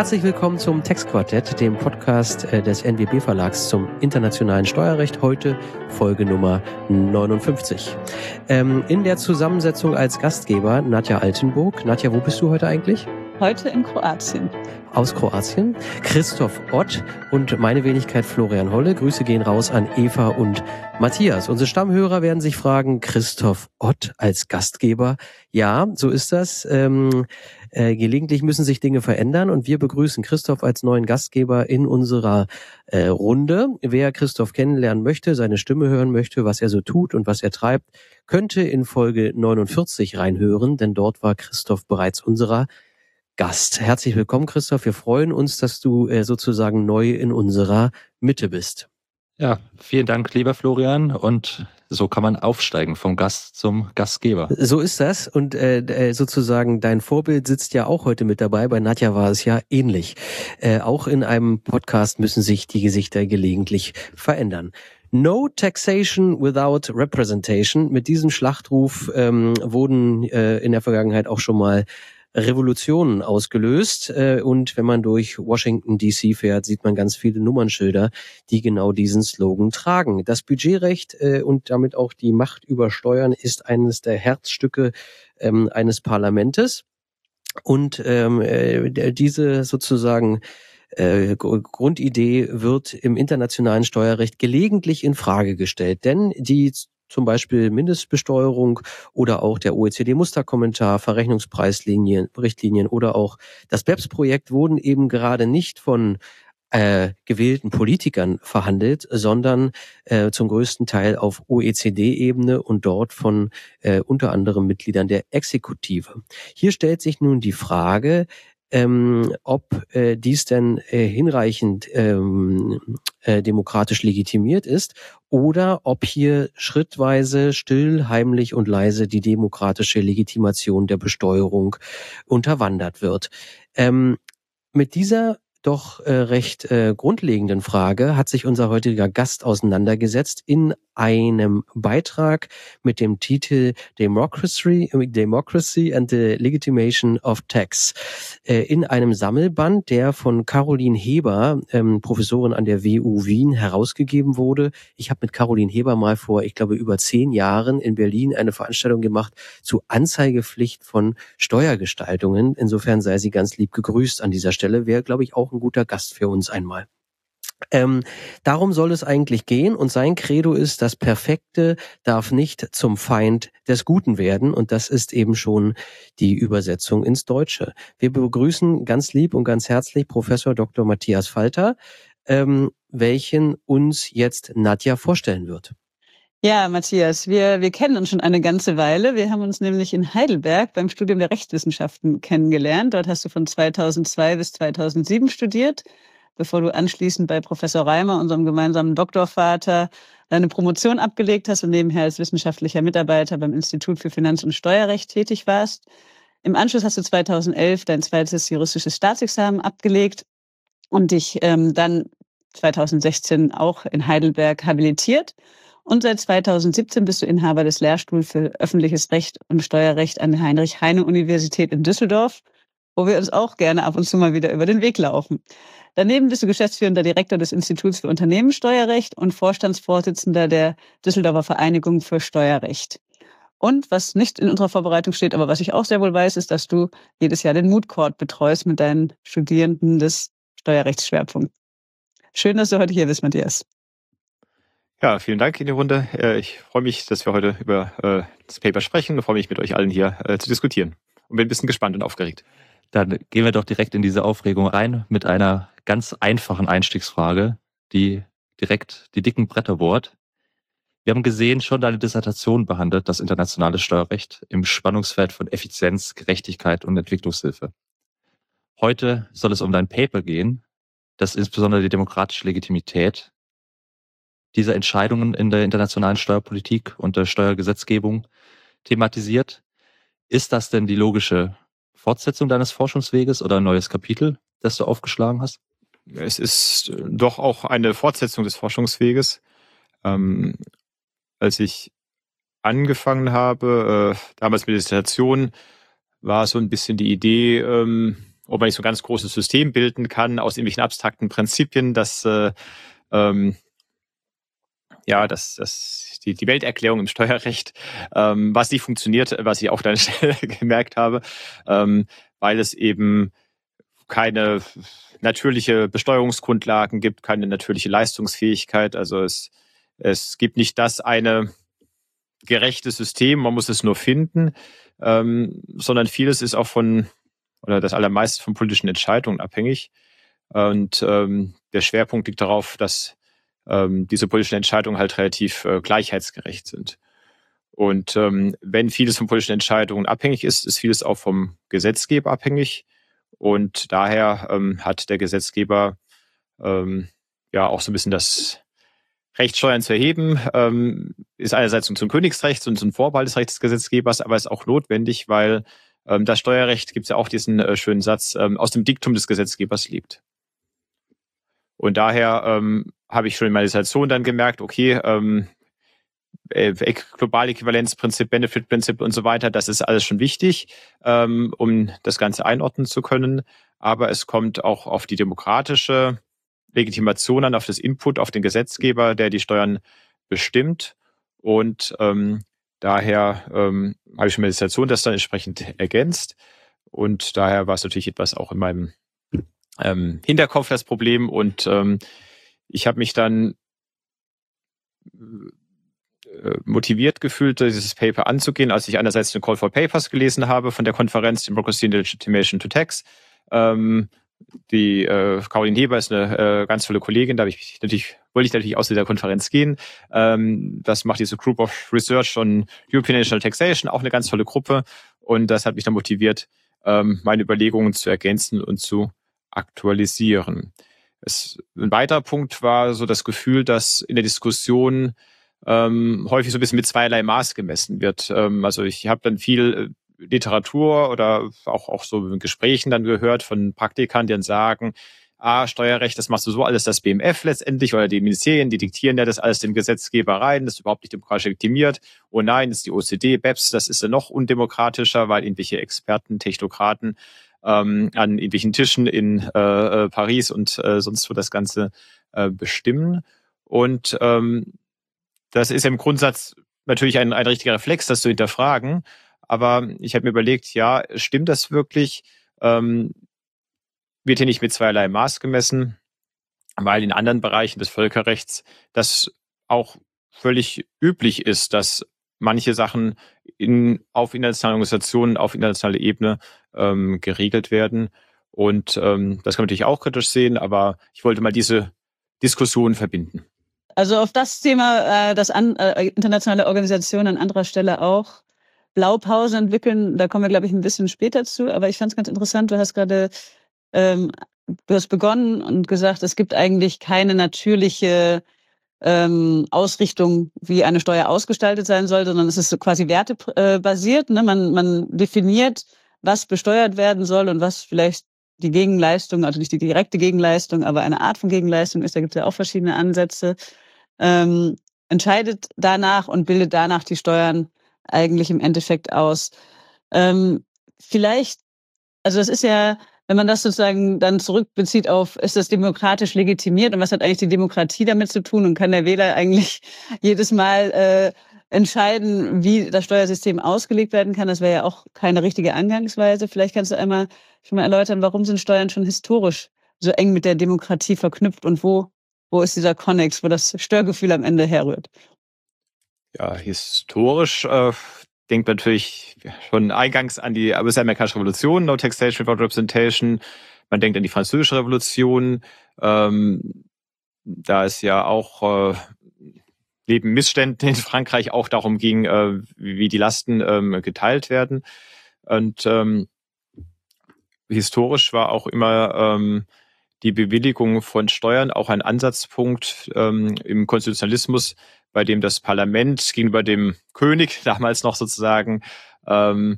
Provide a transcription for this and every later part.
Herzlich willkommen zum Textquartett, dem Podcast des NWB Verlags zum internationalen Steuerrecht. Heute Folge Nummer 59. In der Zusammensetzung als Gastgeber Nadja Altenburg. Nadja, wo bist du heute eigentlich? Heute in Kroatien. Aus Kroatien. Christoph Ott und meine Wenigkeit Florian Holle. Grüße gehen raus an Eva und Matthias. Unsere Stammhörer werden sich fragen, Christoph Ott als Gastgeber. Ja, so ist das. Gelegentlich müssen sich Dinge verändern und wir begrüßen Christoph als neuen Gastgeber in unserer Runde. Wer Christoph kennenlernen möchte, seine Stimme hören möchte, was er so tut und was er treibt, könnte in Folge 49 reinhören, denn dort war Christoph bereits unserer Gast. Herzlich willkommen, Christoph. Wir freuen uns, dass du sozusagen neu in unserer Mitte bist. Ja, vielen Dank, lieber Florian. Und so kann man aufsteigen vom Gast zum Gastgeber. So ist das. Und sozusagen dein Vorbild sitzt ja auch heute mit dabei. Bei Nadja war es ja ähnlich. Auch in einem Podcast müssen sich die Gesichter gelegentlich verändern. No taxation without representation. Mit diesem Schlachtruf wurden in der Vergangenheit auch schon mal Revolutionen ausgelöst, und wenn man durch Washington DC fährt, sieht man ganz viele Nummernschilder, die genau diesen Slogan tragen. Das Budgetrecht und damit auch die Macht über Steuern ist eines der Herzstücke eines Parlamentes, und diese sozusagen Grundidee wird im internationalen Steuerrecht gelegentlich in Frage gestellt, denn die zum Beispiel Mindestbesteuerung oder auch der OECD-Musterkommentar, Verrechnungspreislinien, Richtlinien oder auch das BEPS-Projekt wurden eben gerade nicht von gewählten Politikern verhandelt, sondern zum größten Teil auf OECD-Ebene und dort von unter anderem Mitgliedern der Exekutive. Hier stellt sich nun die Frage, ob dies denn hinreichend demokratisch legitimiert ist oder ob hier schrittweise, still, heimlich und leise die demokratische Legitimation der Besteuerung unterwandert wird. Mit dieser doch recht grundlegenden Frage hat sich unser heutiger Gast auseinandergesetzt in einem Beitrag mit dem Titel Democracy and the Legitimation of Tax in einem Sammelband, der von Caroline Heber, Professorin an der WU Wien, herausgegeben wurde. Ich habe mit Caroline Heber mal vor, ich glaube, über 10 Jahren in Berlin eine Veranstaltung gemacht zu Anzeigepflicht von Steuergestaltungen. Insofern sei sie ganz lieb gegrüßt an dieser Stelle. Wäre, glaube ich, auch ein guter Gast für uns einmal. Darum soll es eigentlich gehen, und sein Credo ist, das Perfekte darf nicht zum Feind des Guten werden, und das ist eben schon die Übersetzung ins Deutsche. Wir begrüßen ganz lieb und ganz herzlich Professor Dr. Matthias Falter, welchen uns jetzt Nadja vorstellen wird. Ja, Matthias, wir kennen uns schon eine ganze Weile. Wir haben uns nämlich in Heidelberg beim Studium der Rechtswissenschaften kennengelernt. Dort hast du von 2002 bis 2007 studiert, bevor du anschließend bei Professor Reimer, unserem gemeinsamen Doktorvater, deine Promotion abgelegt hast und nebenher als wissenschaftlicher Mitarbeiter beim Institut für Finanz- und Steuerrecht tätig warst. Im Anschluss hast du 2011 dein zweites juristisches Staatsexamen abgelegt und dich dann 2016 auch in Heidelberg habilitiert. Und seit 2017 bist du Inhaber des Lehrstuhls für öffentliches Recht und Steuerrecht an der Heinrich-Heine-Universität in Düsseldorf, wo wir uns auch gerne ab und zu mal wieder über den Weg laufen. Daneben bist du geschäftsführender Direktor des Instituts für Unternehmenssteuerrecht und Vorstandsvorsitzender der Düsseldorfer Vereinigung für Steuerrecht. Und was nicht in unserer Vorbereitung steht, aber was ich auch sehr wohl weiß, ist, dass du jedes Jahr den Moot Court betreust mit deinen Studierenden des Steuerrechtsschwerpunkts. Schön, dass du heute hier bist, Matthias. Ja, vielen Dank in die Runde. Ich freue mich, dass wir heute über das Paper sprechen und freue mich, mit euch allen hier zu diskutieren. Und bin ein bisschen gespannt und aufgeregt. Dann gehen wir doch direkt in diese Aufregung rein mit einer ganz einfachen Einstiegsfrage, die direkt die dicken Bretter bohrt. Wir haben gesehen, schon deine Dissertation behandelt das internationale Steuerrecht im Spannungsfeld von Effizienz, Gerechtigkeit und Entwicklungshilfe. Heute soll es um dein Paper gehen, das insbesondere die demokratische Legitimität dieser Entscheidungen in der internationalen Steuerpolitik und der Steuergesetzgebung thematisiert. Ist das denn die logische Fortsetzung deines Forschungsweges oder ein neues Kapitel, das du aufgeschlagen hast? Es ist doch auch eine Fortsetzung des Forschungsweges. Als ich angefangen habe, damals mit der Dissertation, war so ein bisschen die Idee, ob man nicht so ein ganz großes System bilden kann aus irgendwelchen abstrakten Prinzipien, dass die Welterklärung im Steuerrecht, was nicht funktioniert, was ich auch dann schnell gemerkt habe, weil es eben keine natürliche Besteuerungsgrundlagen gibt, keine natürliche Leistungsfähigkeit. Also es gibt nicht das eine gerechte System, man muss es nur finden, sondern vieles ist auch das allermeiste von politischen Entscheidungen abhängig. Und der Schwerpunkt liegt darauf, dass diese politischen Entscheidungen halt relativ gleichheitsgerecht sind. Und wenn vieles von politischen Entscheidungen abhängig ist, ist vieles auch vom Gesetzgeber abhängig. Und daher hat der Gesetzgeber auch so ein bisschen das Recht, Steuern zu erheben, ist einerseits zum Königsrecht und ein Vorbehalt des Rechts des Gesetzgebers, aber ist auch notwendig, weil das Steuerrecht, gibt es ja auch diesen schönen Satz, aus dem Diktum des Gesetzgebers lebt. Und daher habe ich schon in meiner Dissertation dann gemerkt, okay, Globaläquivalenzprinzip, Benefit-Prinzip und so weiter, das ist alles schon wichtig, um das Ganze einordnen zu können. Aber es kommt auch auf die demokratische Legitimation an, auf das Input, auf den Gesetzgeber, der die Steuern bestimmt. Und daher habe ich schon in der Dissertation das dann entsprechend ergänzt. Und daher war es natürlich etwas auch in meinem Hinterkopf das Problem. Und ich habe mich dann motiviert gefühlt, dieses Paper anzugehen, als ich einerseits den Call for Papers gelesen habe von der Konferenz Democracy and Legitimation to Tax. Die Caroline Heber ist eine ganz tolle Kollegin, da wollte ich natürlich aus dieser Konferenz gehen. Das macht diese Group of Research on European National Taxation, auch eine ganz tolle Gruppe. Und das hat mich dann motiviert, meine Überlegungen zu ergänzen und zu aktualisieren. Ein weiterer Punkt war so das Gefühl, dass in der Diskussion häufig so ein bisschen mit zweierlei Maß gemessen wird. Also ich habe dann viel Literatur oder auch so in Gesprächen dann gehört von Praktikern, die dann sagen, Steuerrecht, das machst du so alles, das BMF letztendlich oder die Ministerien, die diktieren ja das alles dem Gesetzgeber rein, das ist überhaupt nicht demokratisch legitimiert. Oh nein, das ist die OECD, BEPS, das ist ja noch undemokratischer, weil irgendwelche Experten, Technokraten an irgendwelchen Tischen in Paris und sonst wo das Ganze bestimmen. Und das ist im Grundsatz natürlich ein richtiger Reflex, das zu hinterfragen. Aber ich habe mir überlegt, ja, stimmt das wirklich? Wird hier nicht mit zweierlei Maß gemessen? Weil in anderen Bereichen des Völkerrechts das auch völlig üblich ist, dass manche Sachen auf internationalen Organisationen, auf internationaler Ebene geregelt werden. Und das kann man natürlich auch kritisch sehen, aber ich wollte mal diese Diskussion verbinden. Also auf das Thema, internationale Organisationen an anderer Stelle auch Blaupausen entwickeln, da kommen wir, glaube ich, ein bisschen später zu. Aber ich fand es ganz interessant, du hast gerade, du hast begonnen und gesagt, es gibt eigentlich keine natürliche Ausrichtung, wie eine Steuer ausgestaltet sein soll, sondern es ist so quasi wertebasiert. Ne? Man definiert, was besteuert werden soll und was vielleicht die Gegenleistung, also nicht die direkte Gegenleistung, aber eine Art von Gegenleistung ist. Da gibt es ja auch verschiedene Ansätze. Entscheidet danach und bildet danach die Steuern eigentlich im Endeffekt aus. Vielleicht, also das ist ja, wenn man das sozusagen dann zurückbezieht auf, ist das demokratisch legitimiert und was hat eigentlich die Demokratie damit zu tun und kann der Wähler eigentlich jedes Mal entscheiden, wie das Steuersystem ausgelegt werden kann? Das wäre ja auch keine richtige Angangsweise. Vielleicht kannst du einmal schon mal erläutern, warum sind Steuern schon historisch so eng mit der Demokratie verknüpft und wo ist dieser Konnex, wo das Störgefühl am Ende herrührt? Ja, historisch denkt man natürlich schon eingangs an die amerikanische Revolution, No Taxation Without Representation. Man denkt an die Französische Revolution. Da es ja auch neben Missständen in Frankreich auch darum ging, wie die Lasten geteilt werden. Und historisch war auch immer die Bewilligung von Steuern auch ein Ansatzpunkt im Konstitutionalismus, bei dem das Parlament gegenüber dem König damals noch sozusagen einen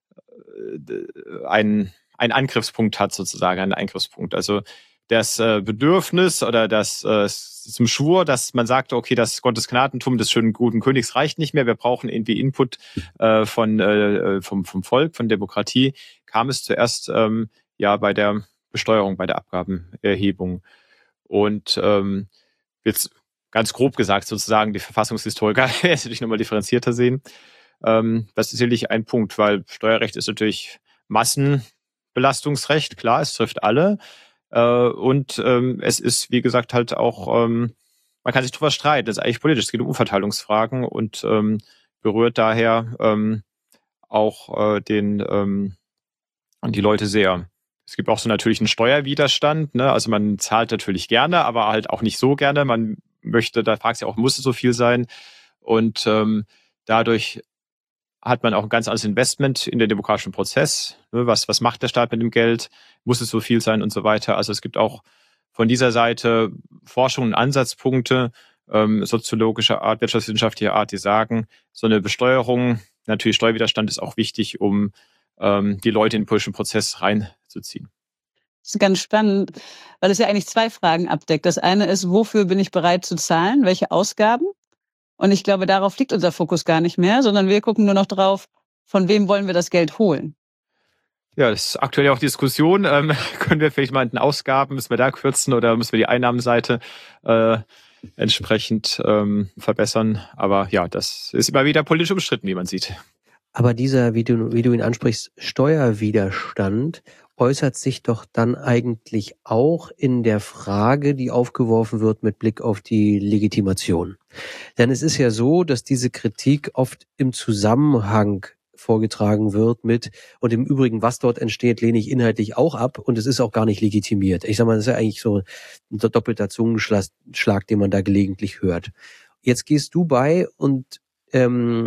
Angriffspunkt hat, sozusagen, einen Eingriffspunkt. Also das Bedürfnis oder das zum Schwur, dass man sagte, okay, das Gottesgnadentum des schönen guten Königs reicht nicht mehr, wir brauchen irgendwie Input vom Volk, von Demokratie, kam es zuerst bei der Besteuerung, bei der Abgabenerhebung. Und jetzt ganz grob gesagt sozusagen, die Verfassungshistoriker werden es natürlich nochmal differenzierter sehen. Das ist sicherlich ein Punkt, weil Steuerrecht ist natürlich Massenbelastungsrecht, klar, es trifft alle. Und es ist, wie gesagt, halt auch, man kann sich drüber streiten, das ist eigentlich politisch, es geht um Umverteilungsfragen und berührt daher auch die Leute sehr. Es gibt auch so natürlich einen Steuerwiderstand, ne? Also man zahlt natürlich gerne, aber halt auch nicht so gerne. Man möchte, da fragt sich auch, muss es so viel sein? Und dadurch hat man auch ein ganz anderes Investment in den demokratischen Prozess. Ne? Was macht der Staat mit dem Geld? Muss es so viel sein und so weiter? Also es gibt auch von dieser Seite Forschung und Ansatzpunkte, soziologischer Art, wirtschaftswissenschaftlicher Art, die sagen, so eine Besteuerung, natürlich Steuerwiderstand ist auch wichtig, um die Leute in den politischen Prozess reinzuziehen. Das ist ganz spannend, weil es ja eigentlich zwei Fragen abdeckt. Das eine ist, wofür bin ich bereit zu zahlen? Welche Ausgaben? Und ich glaube, darauf liegt unser Fokus gar nicht mehr, sondern wir gucken nur noch drauf, von wem wollen wir das Geld holen? Ja, das ist aktuell auch Diskussion. Können wir vielleicht mal in den Ausgaben, müssen wir da kürzen oder müssen wir die Einnahmenseite entsprechend verbessern? Aber ja, das ist immer wieder politisch umstritten, wie man sieht. Aber dieser, wie du ihn ansprichst, Steuerwiderstand äußert sich doch dann eigentlich auch in der Frage, die aufgeworfen wird mit Blick auf die Legitimation. Denn es ist ja so, dass diese Kritik oft im Zusammenhang vorgetragen wird mit, und im Übrigen, was dort entsteht, lehne ich inhaltlich auch ab und es ist auch gar nicht legitimiert. Ich sag mal, das ist ja eigentlich so ein doppelter Zungenschlag, den man da gelegentlich hört. Jetzt gehst du bei und ich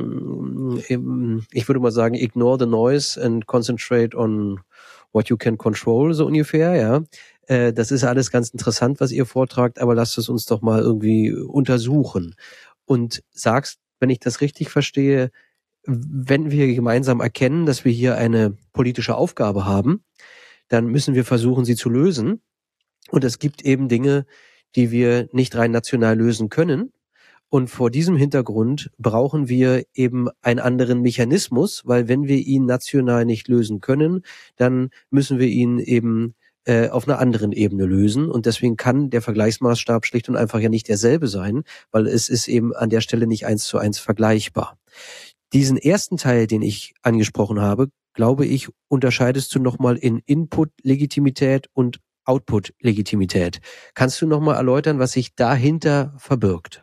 würde mal sagen, ignore the noise and concentrate on what you can control, so ungefähr, ja. Das ist alles ganz interessant, was ihr vortragt, aber lasst es uns doch mal irgendwie untersuchen. Und sagst, wenn ich das richtig verstehe, wenn wir gemeinsam erkennen, dass wir hier eine politische Aufgabe haben, dann müssen wir versuchen, sie zu lösen. Und es gibt eben Dinge, die wir nicht rein national lösen können. Und vor diesem Hintergrund brauchen wir eben einen anderen Mechanismus, weil wenn wir ihn national nicht lösen können, dann müssen wir ihn eben auf einer anderen Ebene lösen. Und deswegen kann der Vergleichsmaßstab schlicht und einfach ja nicht derselbe sein, weil es ist eben an der Stelle nicht 1:1 vergleichbar. Diesen ersten Teil, den ich angesprochen habe, glaube ich, unterscheidest du nochmal in Input-Legitimität und Output-Legitimität. Kannst du nochmal erläutern, was sich dahinter verbirgt?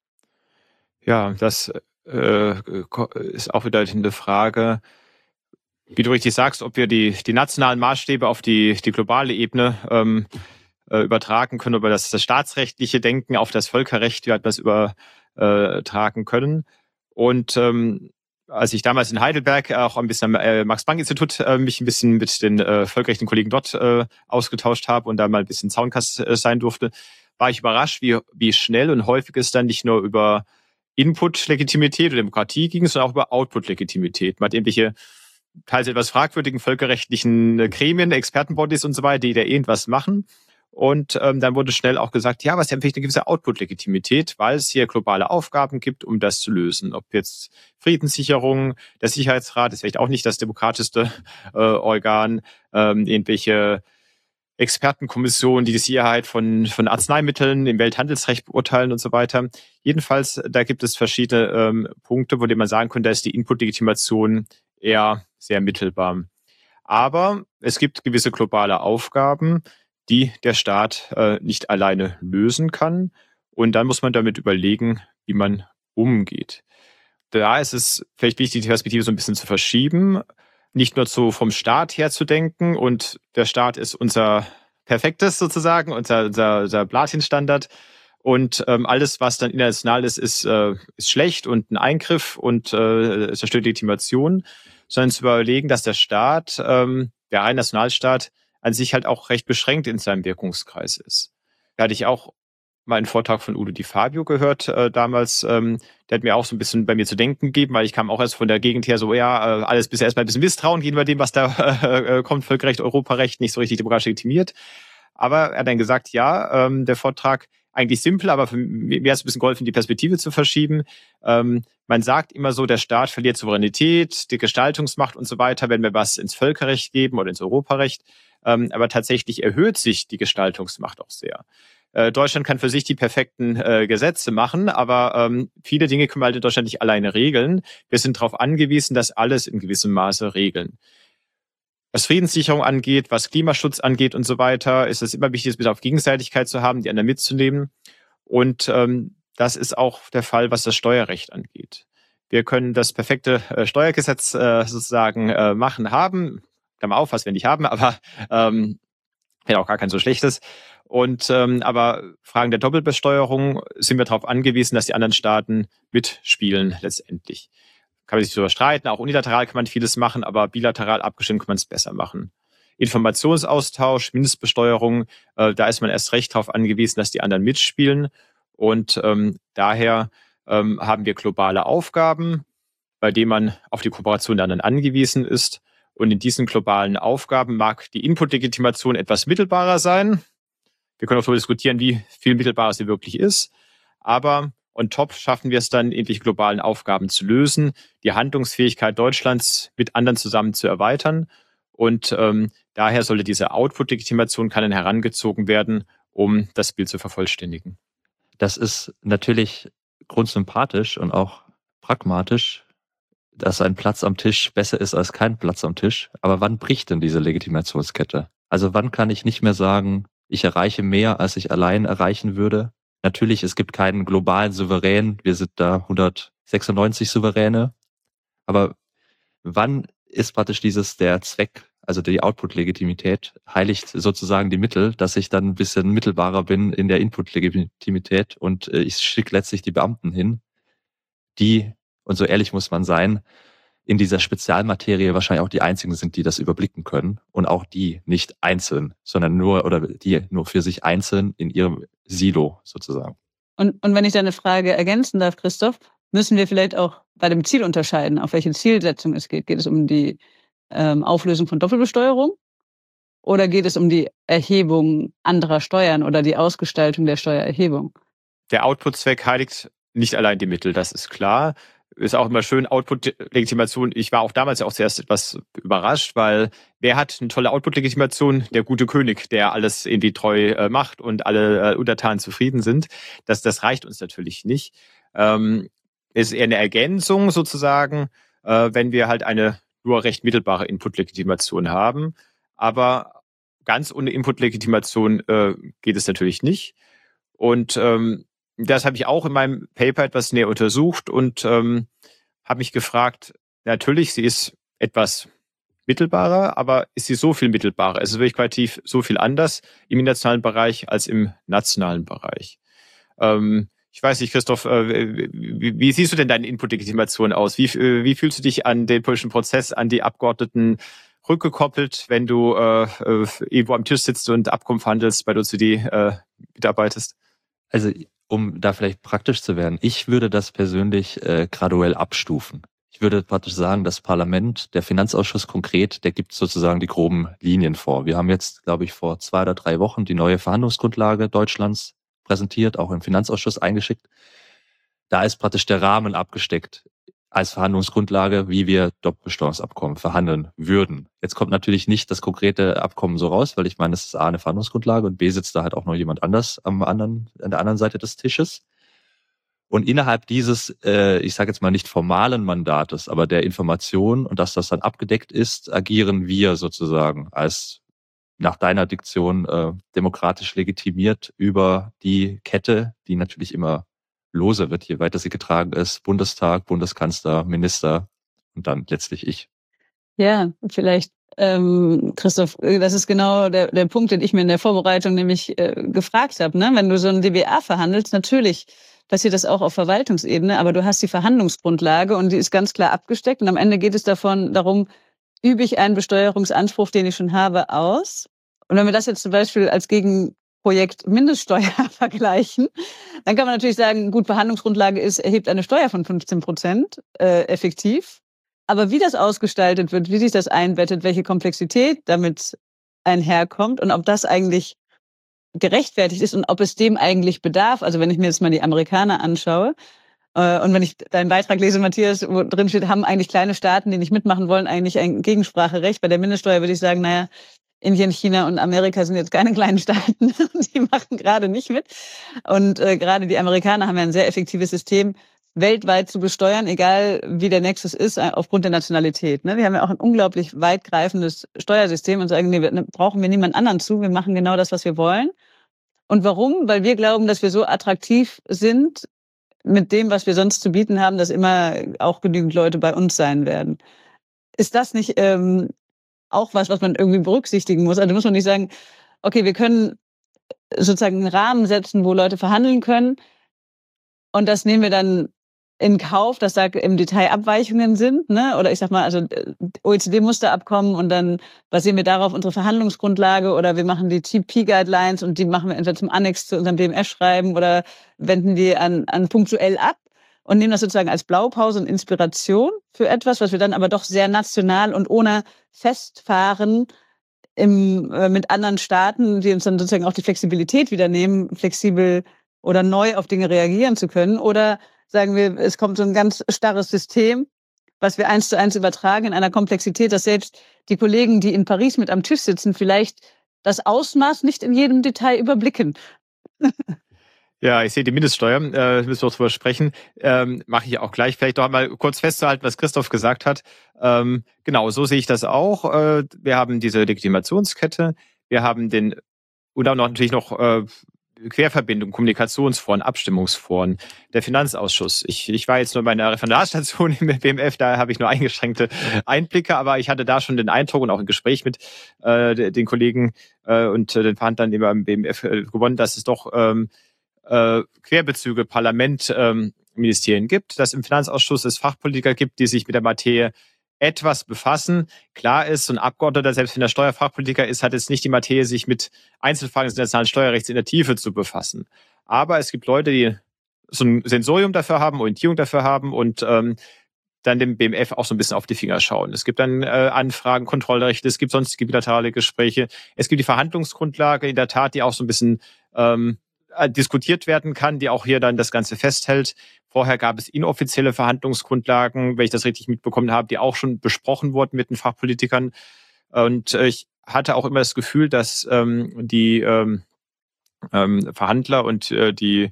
Ja, das ist auch wieder eine Frage, wie du richtig sagst, ob wir die nationalen Maßstäbe auf die globale Ebene übertragen können, ob wir das staatsrechtliche Denken auf das Völkerrecht, wie wir das übertragen können. Und als ich damals in Heidelberg auch ein bisschen am Max-Planck-Institut mich ein bisschen mit den völkerrechtlichen Kollegen dort ausgetauscht habe und da mal ein bisschen Zaunkass sein durfte, war ich überrascht, wie schnell und häufig es dann nicht nur über Input-Legitimität oder Demokratie ging, sondern auch über Output-Legitimität. Man hat irgendwelche teils etwas fragwürdigen völkerrechtlichen Gremien, Expertenbodies und so weiter, die da irgendwas machen. Und dann wurde schnell auch gesagt, ja, was ist ja eine gewisse Output-Legitimität, weil es hier globale Aufgaben gibt, um das zu lösen. Ob jetzt Friedenssicherung, der Sicherheitsrat ist vielleicht auch nicht das demokratischste Organ, irgendwelche Expertenkommissionen, die Sicherheit von Arzneimitteln im Welthandelsrecht beurteilen und so weiter. Jedenfalls, da gibt es verschiedene Punkte, wo man sagen könnte, da ist die Input-Legitimation eher sehr mittelbar. Aber es gibt gewisse globale Aufgaben, die der Staat nicht alleine lösen kann. Und dann muss man damit überlegen, wie man umgeht. Da ist es vielleicht wichtig, die Perspektive so ein bisschen zu verschieben, nicht nur vom Staat her zu denken und der Staat ist unser perfektes sozusagen, unser Platin-Standard und alles, was dann international ist schlecht und ein Eingriff und zerstört Legitimation, sondern zu überlegen, dass der Staat, der rein Nationalstaat, an sich halt auch recht beschränkt in seinem Wirkungskreis ist. Da hatte ich auch mal einen Vortrag von Udo Di Fabio gehört damals. Der hat mir auch so ein bisschen bei mir zu denken gegeben, weil ich kam auch erst von der Gegend her so, ja, alles bisher erstmal ein bisschen Misstrauen gegenüber dem, was da kommt, Völkerrecht, Europarecht, nicht so richtig demokratisch legitimiert. Aber er hat dann gesagt, ja, der Vortrag, eigentlich simpel, aber für mir hat es ein bisschen geholfen, die Perspektive zu verschieben. Man sagt immer so, der Staat verliert Souveränität, die Gestaltungsmacht und so weiter, wenn wir was ins Völkerrecht geben oder ins Europarecht. Aber tatsächlich erhöht sich die Gestaltungsmacht auch sehr. Deutschland kann für sich die perfekten Gesetze machen, aber viele Dinge können wir halt in Deutschland nicht alleine regeln. Wir sind darauf angewiesen, dass alles in gewissem Maße regeln. Was Friedenssicherung angeht, was Klimaschutz angeht und so weiter, ist es immer wichtig, es auf Gegenseitigkeit zu haben, die anderen mitzunehmen. Und das ist auch der Fall, was das Steuerrecht angeht. Wir können das perfekte Steuergesetz sozusagen haben. Klammer auf, was wir nicht haben, aber auch gar kein so schlechtes. Und aber Fragen der Doppelbesteuerung sind wir darauf angewiesen, dass die anderen Staaten mitspielen letztendlich. Kann man sich darüber streiten, auch unilateral kann man vieles machen, aber bilateral abgestimmt kann man es besser machen. Informationsaustausch, Mindestbesteuerung, da ist man erst recht darauf angewiesen, dass die anderen mitspielen. Und daher haben wir globale Aufgaben, bei denen man auf die Kooperation der anderen angewiesen ist. Und in diesen globalen Aufgaben mag die Input-Legitimation etwas mittelbarer sein. Wir können auch darüber diskutieren, wie viel mittelbarer sie wirklich ist. Aber on top schaffen wir es dann, endlich globalen Aufgaben zu lösen, die Handlungsfähigkeit Deutschlands mit anderen zusammen zu erweitern. Und daher sollte diese Output-Legitimation kann dann herangezogen werden, um das Bild zu vervollständigen. Das ist natürlich grundsympathisch und auch pragmatisch, dass ein Platz am Tisch besser ist als kein Platz am Tisch. Aber wann bricht denn diese Legitimationskette? Also wann kann ich nicht mehr sagen, ich erreiche mehr, als ich allein erreichen würde? Natürlich, es gibt keinen globalen Souverän. Wir sind da 196 Souveräne. Aber wann ist praktisch der Zweck, also die Output-Legitimität, heiligt sozusagen die Mittel, dass ich dann ein bisschen mittelbarer bin in der Input-Legitimität und ich schicke letztlich die Beamten hin, die, und so ehrlich muss man sein, in dieser Spezialmaterie wahrscheinlich auch die einzigen sind, die das überblicken können und auch die nicht einzeln, sondern nur für sich einzeln in ihrem Silo sozusagen. Und wenn ich deine Frage ergänzen darf, Christoph, müssen wir vielleicht auch bei dem Ziel unterscheiden, auf welche Zielsetzung es geht. Geht es um die Auflösung von Doppelbesteuerung oder geht es um die Erhebung anderer Steuern oder die Ausgestaltung der Steuererhebung? Der Output-Zweck heiligt nicht allein die Mittel, das ist klar. Ist auch immer schön, Output-Legitimation. Ich war auch damals ja auch zuerst etwas überrascht, weil wer hat eine tolle Output-Legitimation? Der gute König, der alles irgendwie treu macht und alle Untertanen zufrieden sind. Das reicht uns natürlich nicht. Ist eher eine Ergänzung sozusagen, wenn wir halt eine nur recht mittelbare Input-Legitimation haben. Aber ganz ohne Input-Legitimation geht es natürlich nicht. Und das habe ich auch in meinem Paper etwas näher untersucht und habe mich gefragt, natürlich, sie ist etwas mittelbarer, aber ist sie so viel mittelbarer? Es ist wirklich qualitativ so viel anders im internationalen Bereich als im nationalen Bereich. Ich weiß nicht, Christoph, wie siehst du denn deine Input-Legitimation aus? Wie fühlst du dich an den politischen Prozess, an die Abgeordneten rückgekoppelt, wenn du irgendwo am Tisch sitzt und Abkommen verhandelst, bei uns die mitarbeitest? Also um da vielleicht praktisch zu werden, ich würde das persönlich graduell abstufen. Ich würde praktisch sagen, das Parlament, der Finanzausschuss konkret, der gibt sozusagen die groben Linien vor. Wir haben jetzt, glaube ich, vor 2 oder 3 Wochen die neue Verhandlungsgrundlage Deutschlands präsentiert, auch im Finanzausschuss eingeschickt. Da ist praktisch der Rahmen abgesteckt als Verhandlungsgrundlage, wie wir Doppelbesteuerungsabkommen verhandeln würden. Jetzt kommt natürlich nicht das konkrete Abkommen so raus, weil ich meine, das ist A, eine Verhandlungsgrundlage und B, sitzt da halt auch noch jemand anders an der anderen Seite des Tisches. Und innerhalb dieses, ich sage jetzt mal nicht formalen Mandates, aber der Information und dass das dann abgedeckt ist, agieren wir sozusagen als nach deiner Diktion demokratisch legitimiert über die Kette, die natürlich immer loser wird, je weiter sie getragen ist. Bundestag, Bundeskanzler, Minister und dann letztlich ich. Ja, vielleicht, Christoph, das ist genau der Punkt, den ich mir in der Vorbereitung nämlich gefragt habe. Ne? Wenn du so ein DBA verhandelst, natürlich passiert das auch auf Verwaltungsebene, aber du hast die Verhandlungsgrundlage und die ist ganz klar abgesteckt und am Ende geht es darum, übe ich einen Besteuerungsanspruch, den ich schon habe, aus? Und wenn wir das jetzt zum Beispiel als Gegenprojekt Mindeststeuer vergleichen, dann kann man natürlich sagen, gut, Verhandlungsgrundlage ist, erhebt eine Steuer von 15% effektiv. Aber wie das ausgestaltet wird, wie sich das einbettet, welche Komplexität damit einherkommt und ob das eigentlich gerechtfertigt ist und ob es dem eigentlich bedarf. Also wenn ich mir jetzt mal die Amerikaner anschaue und wenn ich deinen Beitrag lese, Matthias, wo drin steht, haben eigentlich kleine Staaten, die nicht mitmachen wollen, eigentlich ein Gegenspracherecht. Bei der Mindeststeuer würde ich sagen, naja, Indien, China und Amerika sind jetzt keine kleinen Staaten, die machen gerade nicht mit. Und gerade die Amerikaner haben ja ein sehr effektives System, weltweit zu besteuern, egal wie der Nexus ist, aufgrund der Nationalität. Ne? Wir haben ja auch ein unglaublich weitgreifendes Steuersystem und sagen, nee, brauchen wir niemand anderen zu, wir machen genau das, was wir wollen. Und warum? Weil wir glauben, dass wir so attraktiv sind mit dem, was wir sonst zu bieten haben, dass immer auch genügend Leute bei uns sein werden. Ist das nicht auch was man irgendwie berücksichtigen muss? Also muss man nicht sagen, okay, wir können sozusagen einen Rahmen setzen, wo Leute verhandeln können und das nehmen wir dann in Kauf, dass da im Detail Abweichungen sind, ne? Oder ich sag mal, also OECD-Musterabkommen und dann basieren wir darauf unsere Verhandlungsgrundlage oder wir machen die TP-Guidelines und die machen wir entweder zum Annex zu unserem BMS-Schreiben oder wenden die an punktuell ab und nehmen das sozusagen als Blaupause und Inspiration für etwas, was wir dann aber doch sehr national und ohne Festfahren mit anderen Staaten, die uns dann sozusagen auch die Flexibilität wieder nehmen, flexibel oder neu auf Dinge reagieren zu können. Oder sagen wir, es kommt so ein ganz starres System, was wir 1:1 übertragen in einer Komplexität, dass selbst die Kollegen, die in Paris mit am Tisch sitzen, vielleicht das Ausmaß nicht in jedem Detail überblicken. Ja, ich sehe die Mindeststeuer, müssen wir auch drüber sprechen. Mache ich auch gleich. Vielleicht noch mal kurz festzuhalten, was Christoph gesagt hat. Genau, so sehe ich das auch. Wir haben diese Legitimationskette, wir haben und auch natürlich noch Querverbindung, Kommunikationsforen, Abstimmungsforen, der Finanzausschuss. Ich war jetzt nur bei einer Referendarstation im BMF, da habe ich nur eingeschränkte Einblicke, aber ich hatte da schon den Eindruck und auch im Gespräch mit den Kollegen und den Verhandlern im BMF gewonnen, dass es doch Querbezüge, Parlament, Ministerien gibt, dass im Finanzausschuss es Fachpolitiker gibt, die sich mit der Materie etwas befassen. Klar ist, so ein Abgeordneter, selbst wenn er Steuerfachpolitiker ist, hat jetzt nicht die Materie, sich mit Einzelfragen des nationalen Steuerrechts in der Tiefe zu befassen. Aber es gibt Leute, die so ein Sensorium dafür haben, Orientierung dafür haben und dann dem BMF auch so ein bisschen auf die Finger schauen. Es gibt dann Anfragen, Kontrollrechte, es gibt sonstige bilaterale Gespräche. Es gibt die Verhandlungsgrundlage in der Tat, die auch so ein bisschen diskutiert werden kann, die auch hier dann das Ganze festhält. Vorher gab es inoffizielle Verhandlungsgrundlagen, wenn ich das richtig mitbekommen habe, die auch schon besprochen wurden mit den Fachpolitikern. Und ich hatte auch immer das Gefühl, dass die Verhandler und die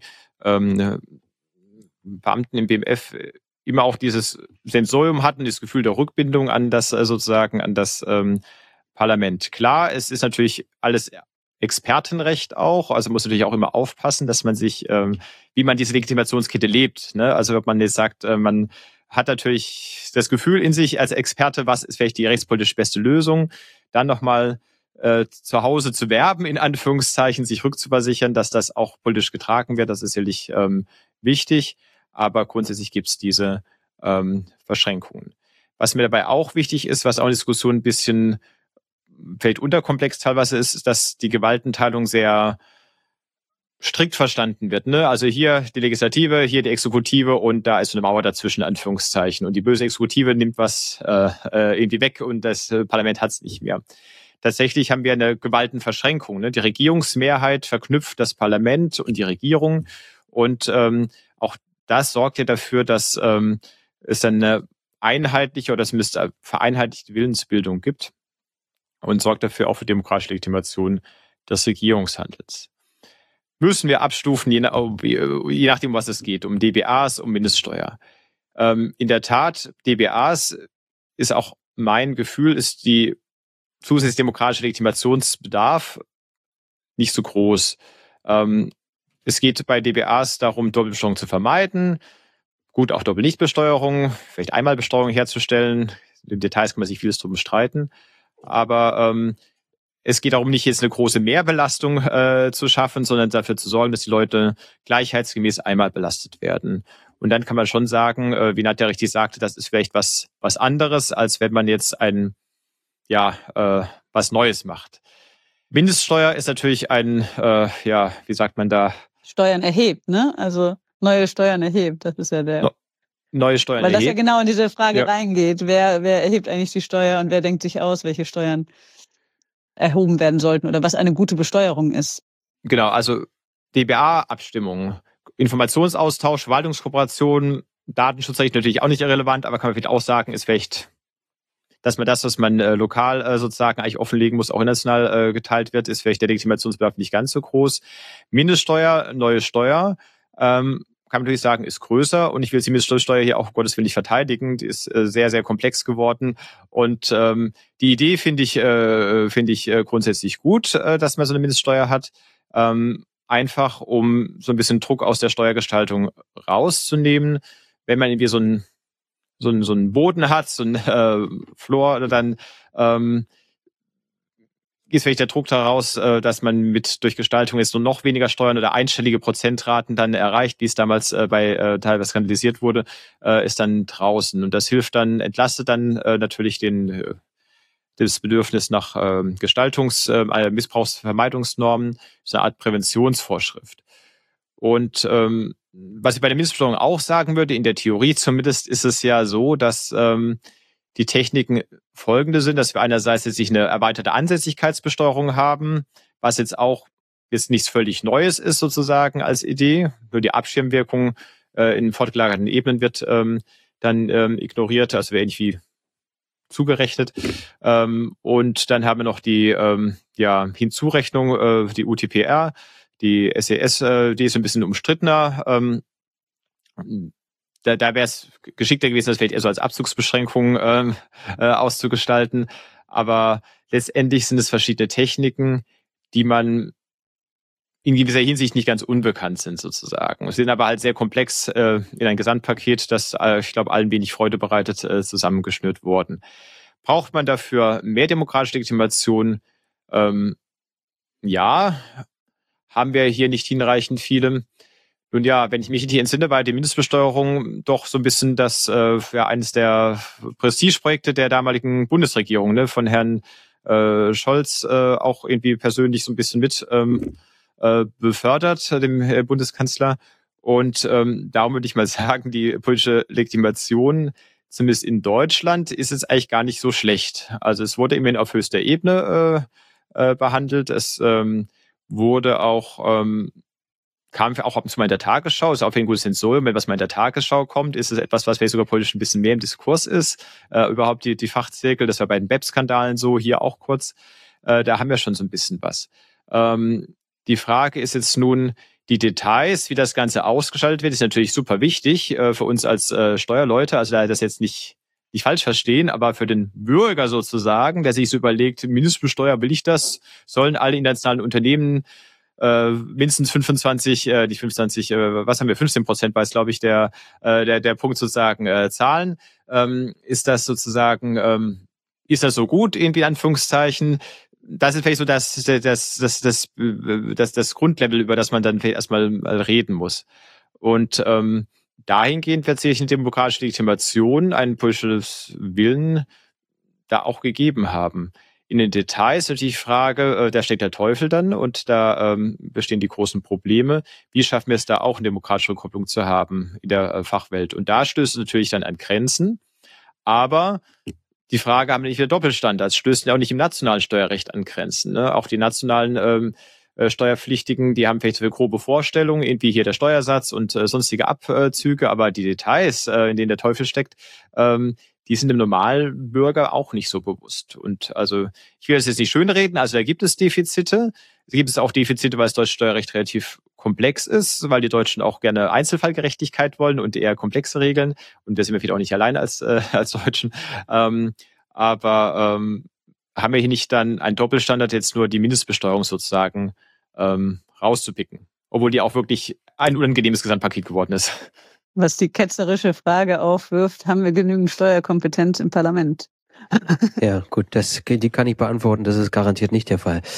Beamten im BMF immer auch dieses Sensorium hatten, das Gefühl der Rückbindung an das sozusagen an das Parlament. Klar, es ist natürlich alles Expertenrecht auch, also muss natürlich auch immer aufpassen, dass man sich, wie man diese Legitimationskette lebt. Ne? Also ob man jetzt sagt, man hat natürlich das Gefühl in sich als Experte, was ist vielleicht die rechtspolitisch beste Lösung, dann nochmal zu Hause zu werben, in Anführungszeichen, sich rückzuversichern, dass das auch politisch getragen wird, das ist sicherlich wichtig, aber grundsätzlich gibt es diese Verschränkungen. Was mir dabei auch wichtig ist, was auch in der Diskussion ein bisschen vielleicht unterkomplex teilweise ist, dass die Gewaltenteilung sehr strikt verstanden wird. Ne? Also hier die Legislative, hier die Exekutive und da ist so eine Mauer dazwischen, in Anführungszeichen. Und die böse Exekutive nimmt was irgendwie weg und das Parlament hat es nicht mehr. Tatsächlich haben wir eine Gewaltenverschränkung. Ne? Die Regierungsmehrheit verknüpft das Parlament und die Regierung und auch das sorgt ja dafür, dass es dann eine einheitliche oder zumindest vereinheitlichte Willensbildung gibt. Und sorgt dafür auch für demokratische Legitimation des Regierungshandels. Müssen wir abstufen, je nachdem, was es geht, um DBAs, um Mindeststeuer. In der Tat, DBAs ist auch mein Gefühl, ist die zusätzliche demokratische Legitimationsbedarf nicht so groß. Es geht bei DBAs darum, Doppelbesteuerung zu vermeiden, gut, auch Doppelnichtbesteuerung, vielleicht Einmalbesteuerung herzustellen. In Details kann man sich vieles drum streiten. Aber es geht darum, nicht jetzt eine große Mehrbelastung zu schaffen, sondern dafür zu sorgen, dass die Leute gleichheitsgemäß einmal belastet werden. Und dann kann man schon sagen, wie Nadja richtig sagte, das ist vielleicht was anderes, als wenn man jetzt was Neues macht. Mindeststeuer ist natürlich wie sagt man da? Steuern erhebt, ne? Also neue Steuern erhebt, das ist ja der... Neue Steuern Weil das ja genau in diese Frage reingeht. Wer erhebt eigentlich die Steuer und wer denkt sich aus, welche Steuern erhoben werden sollten oder was eine gute Besteuerung ist? Genau, also DBA-Abstimmungen, Informationsaustausch, Verwaltungskooperation, Datenschutzrecht natürlich auch nicht irrelevant, aber kann man vielleicht auch sagen, ist vielleicht, dass man das, was man lokal sozusagen eigentlich offenlegen muss, auch international geteilt wird, ist vielleicht der Legitimationsbedarf nicht ganz so groß. Mindeststeuer, neue Steuer, kann man natürlich sagen, ist größer, und ich will die Mindeststeuer hier auch, Gottes Willen, nicht verteidigen, die ist sehr, sehr komplex geworden, und die Idee finde ich grundsätzlich gut, dass man so eine Mindeststeuer hat, einfach um so ein bisschen Druck aus der Steuergestaltung rauszunehmen. Wenn man irgendwie so einen Boden hat, so einen Floor, dann ist vielleicht der Druck daraus, dass man durch Gestaltung jetzt nur noch weniger Steuern oder einstellige Prozentraten dann erreicht, wie es damals bei teilweise skandalisiert wurde, ist dann draußen. Und das hilft dann, entlastet dann natürlich das Bedürfnis nach Missbrauchsvermeidungsnormen, ist eine Art Präventionsvorschrift. Und was ich bei der Mindestbesteuerung auch sagen würde, in der Theorie zumindest, ist es ja so, dass die Techniken folgende sind, dass wir einerseits jetzt eine erweiterte Ansässigkeitsbesteuerung haben, was jetzt nichts völlig Neues ist sozusagen als Idee. Nur die Abschirmwirkung in fortgelagerten Ebenen wird dann ignoriert, also wäre irgendwie zugerechnet. Und dann haben wir noch die Hinzurechnung, die UTPR, die SES, die ist ein bisschen umstrittener. Da wäre es geschickter gewesen, das vielleicht eher so als Abzugsbeschränkung auszugestalten. Aber letztendlich sind es verschiedene Techniken, die man in gewisser Hinsicht nicht ganz unbekannt sind sozusagen. Sie sind aber halt sehr komplex in ein Gesamtpaket, das, ich glaube, allen wenig Freude bereitet, zusammengeschnürt worden. Braucht man dafür mehr demokratische Legitimation? Ja, haben wir hier nicht hinreichend viele. Nun ja, wenn ich mich hier entsinne, war die Mindestbesteuerung doch so ein bisschen eines der Prestigeprojekte der damaligen Bundesregierung, ne, von Herrn Scholz auch irgendwie persönlich so ein bisschen mit befördert, dem Bundeskanzler. Und darum würde ich mal sagen, die politische Legitimation, zumindest in Deutschland, ist es eigentlich gar nicht so schlecht. Also es wurde immerhin auf höchster Ebene behandelt. Es wurde auch kam auch ab und zu mal in der Tagesschau, ist auch ein gutes Sensorium. Wenn was mal in der Tagesschau kommt, ist es etwas, was vielleicht sogar politisch ein bisschen mehr im Diskurs ist. Überhaupt die Fachzirkel, das war bei den BEPS-Skandalen so, hier auch kurz. Da haben wir schon so ein bisschen was. Die Frage ist jetzt nun, die Details, wie das Ganze ausgestaltet wird, ist natürlich super wichtig für uns als Steuerleute. Also da das jetzt nicht falsch verstehen, aber für den Bürger sozusagen, der sich so überlegt, Mindestbesteuer, will ich das? Sollen alle internationalen Unternehmen mindestens 25, nicht 25, was haben wir, 15% war es, glaube ich, der Punkt sozusagen zahlen. Ist das sozusagen, ist das so gut, irgendwie in Anführungszeichen? Das ist vielleicht so das Grundlevel, über das man dann vielleicht erstmal reden muss. Und dahingehend wird sicherlich eine demokratische Legitimation, ein politisches Willen da auch gegeben haben. In den Details natürlich die Frage, da steckt der Teufel dann, und da bestehen die großen Probleme. Wie schaffen wir es da auch, eine demokratische Rückkopplung zu haben in der Fachwelt? Und da stößt es natürlich dann an Grenzen. Aber die Frage, haben wir nicht wieder Doppelstandards? Stößt ja auch nicht im nationalen Steuerrecht an Grenzen. Ne? Auch die nationalen Steuerpflichtigen, die haben vielleicht so eine grobe Vorstellung, irgendwie hier der Steuersatz und sonstige Abzüge, aber die Details, in denen der Teufel steckt, die sind dem Normalbürger auch nicht so bewusst. Und also, ich will das jetzt nicht schönreden, also da gibt es Defizite. Es gibt auch Defizite, weil das deutsche Steuerrecht relativ komplex ist, weil die Deutschen auch gerne Einzelfallgerechtigkeit wollen und eher komplexe Regeln. Und da sind wir vielleicht auch nicht allein als Deutschen. Aber haben wir hier nicht dann einen Doppelstandard, jetzt nur die Mindestbesteuerung sozusagen rauszupicken? Obwohl die auch wirklich ein unangenehmes Gesamtpaket geworden ist. Was die ketzerische Frage aufwirft, haben wir genügend Steuerkompetenz im Parlament? Ja, gut, die kann ich beantworten, das ist garantiert nicht der Fall.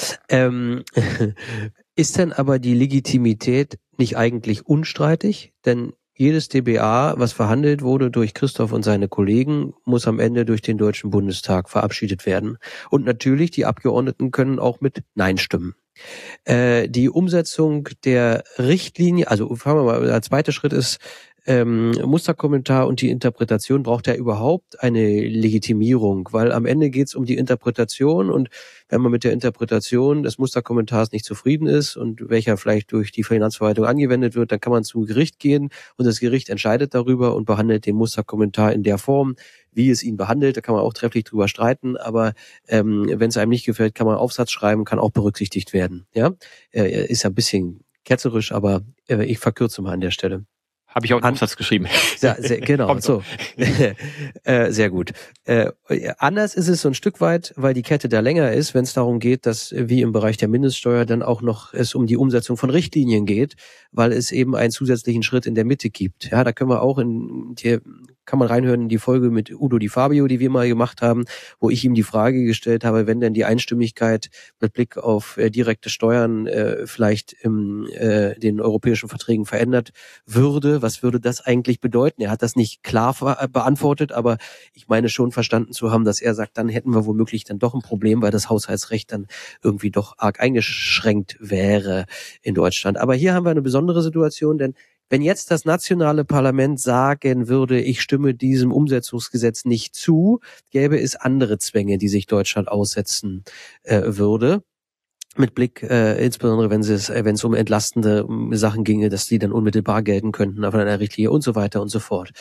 Ist denn aber die Legitimität nicht eigentlich unstreitig? Denn jedes DBA, was verhandelt wurde durch Christoph und seine Kollegen, muss am Ende durch den Deutschen Bundestag verabschiedet werden. Und natürlich, die Abgeordneten können auch mit Nein stimmen. Die Umsetzung der Richtlinie, also fangen wir mal, der zweite Schritt ist, Musterkommentar und die Interpretation braucht ja überhaupt eine Legitimierung, weil am Ende geht es um die Interpretation und wenn man mit der Interpretation des Musterkommentars nicht zufrieden ist und welcher vielleicht durch die Finanzverwaltung angewendet wird, dann kann man zum Gericht gehen und das Gericht entscheidet darüber und behandelt den Musterkommentar in der Form, wie es ihn behandelt. Da kann man auch trefflich drüber streiten, aber wenn es einem nicht gefällt, kann man Aufsatz schreiben, kann auch berücksichtigt werden. Ja, ist ja ein bisschen ketzerisch, aber ich verkürze mal an der Stelle. Habe ich auch einen Aufsatz geschrieben. Genau, so. Sehr gut. Anders ist es so ein Stück weit, weil die Kette da länger ist, wenn es darum geht, dass wie im Bereich der Mindeststeuer dann auch noch es um die Umsetzung von Richtlinien geht, weil es eben einen zusätzlichen Schritt in der Mitte gibt. Ja, da können wir auch kann man reinhören in die Folge mit Udo Di Fabio, die wir mal gemacht haben, wo ich ihm die Frage gestellt habe, wenn denn die Einstimmigkeit mit Blick auf direkte Steuern vielleicht den europäischen Verträgen verändert würde, was würde das eigentlich bedeuten? Er hat das nicht klar beantwortet, aber ich meine schon verstanden zu haben, dass er sagt, dann hätten wir womöglich dann doch ein Problem, weil das Haushaltsrecht dann irgendwie doch arg eingeschränkt wäre in Deutschland. Aber hier haben wir eine besondere Situation, denn wenn jetzt das nationale Parlament sagen würde, ich stimme diesem Umsetzungsgesetz nicht zu, gäbe es andere Zwänge, die sich Deutschland aussetzen würde. Mit Blick, insbesondere wenn es um entlastende Sachen ginge, dass die dann unmittelbar gelten könnten, von einer Richtlinie und so weiter und so fort.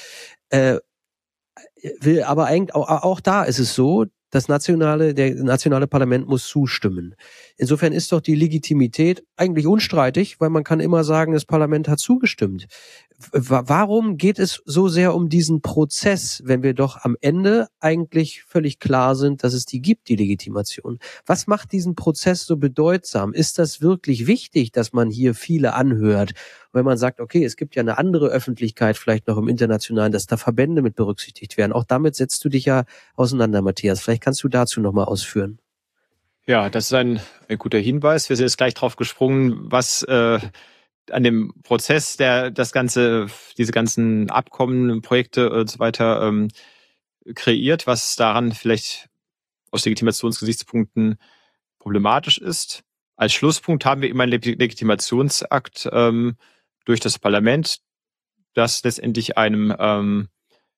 Aber eigentlich auch da ist es so, der nationale Parlament muss zustimmen. Insofern ist doch die Legitimität eigentlich unstreitig, weil man kann immer sagen, das Parlament hat zugestimmt. Warum geht es so sehr um diesen Prozess, wenn wir doch am Ende eigentlich völlig klar sind, dass es die gibt, die Legitimation? Was macht diesen Prozess so bedeutsam? Ist das wirklich wichtig, dass man hier viele anhört? Wenn man sagt, okay, es gibt ja eine andere Öffentlichkeit, vielleicht noch im Internationalen, dass da Verbände mit berücksichtigt werden. Auch damit setzt du dich ja auseinander, Matthias. Vielleicht kannst du dazu nochmal ausführen. Ja, das ist ein guter Hinweis. Wir sind jetzt gleich drauf gesprungen, was an dem Prozess, der diese ganzen Abkommen, Projekte und so weiter kreiert, was daran vielleicht aus Legitimationsgesichtspunkten problematisch ist. Als Schlusspunkt haben wir immer einen Legitimationsakt durch das Parlament, das letztendlich einem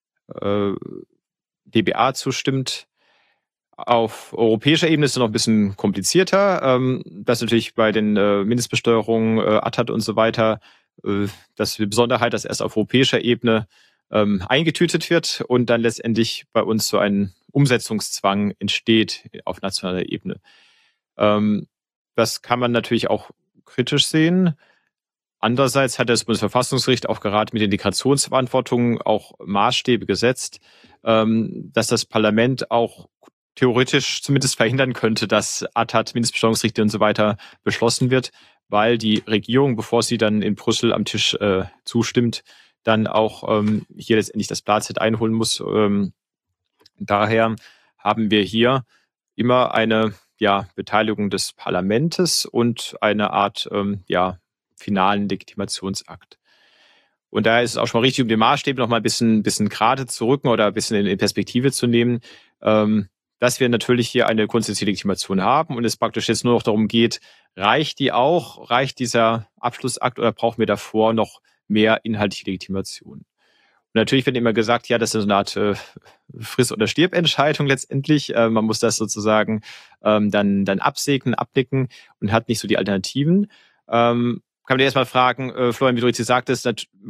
DBA zustimmt. Auf europäischer Ebene ist es noch ein bisschen komplizierter. Das natürlich bei den Mindestbesteuerungen, ATAD und so weiter, das ist die Besonderheit, dass erst auf europäischer Ebene eingetütet wird und dann letztendlich bei uns so ein Umsetzungszwang entsteht auf nationaler Ebene. Das kann man natürlich auch kritisch sehen. Andererseits hat das Bundesverfassungsgericht auch gerade mit der Integrationsverantwortung auch Maßstäbe gesetzt, dass das Parlament auch theoretisch zumindest verhindern könnte, dass ATAD, Mindestbesteuerungsrichtlinie und so weiter beschlossen wird, weil die Regierung, bevor sie dann in Brüssel am Tisch zustimmt, dann auch hier letztendlich das BlaZ einholen muss. Daher haben wir hier immer eine Beteiligung des Parlamentes und eine Art finalen Legitimationsakt. Und daher ist es auch schon mal richtig, um den Maßstab noch mal ein bisschen gerade zu rücken oder ein bisschen in Perspektive zu nehmen, dass wir natürlich hier eine grundsätzliche Legitimation haben und es praktisch jetzt nur noch darum geht, reicht dieser Abschlussakt oder brauchen wir davor noch mehr inhaltliche Legitimation? Und natürlich wird immer gesagt, ja, das ist so eine Art Friss- oder Stirb-Entscheidung letztendlich. Man muss das sozusagen dann absegnen, abnicken und hat nicht so die Alternativen. Kann man dir erstmal fragen, Florian, wie du jetzt sagtest,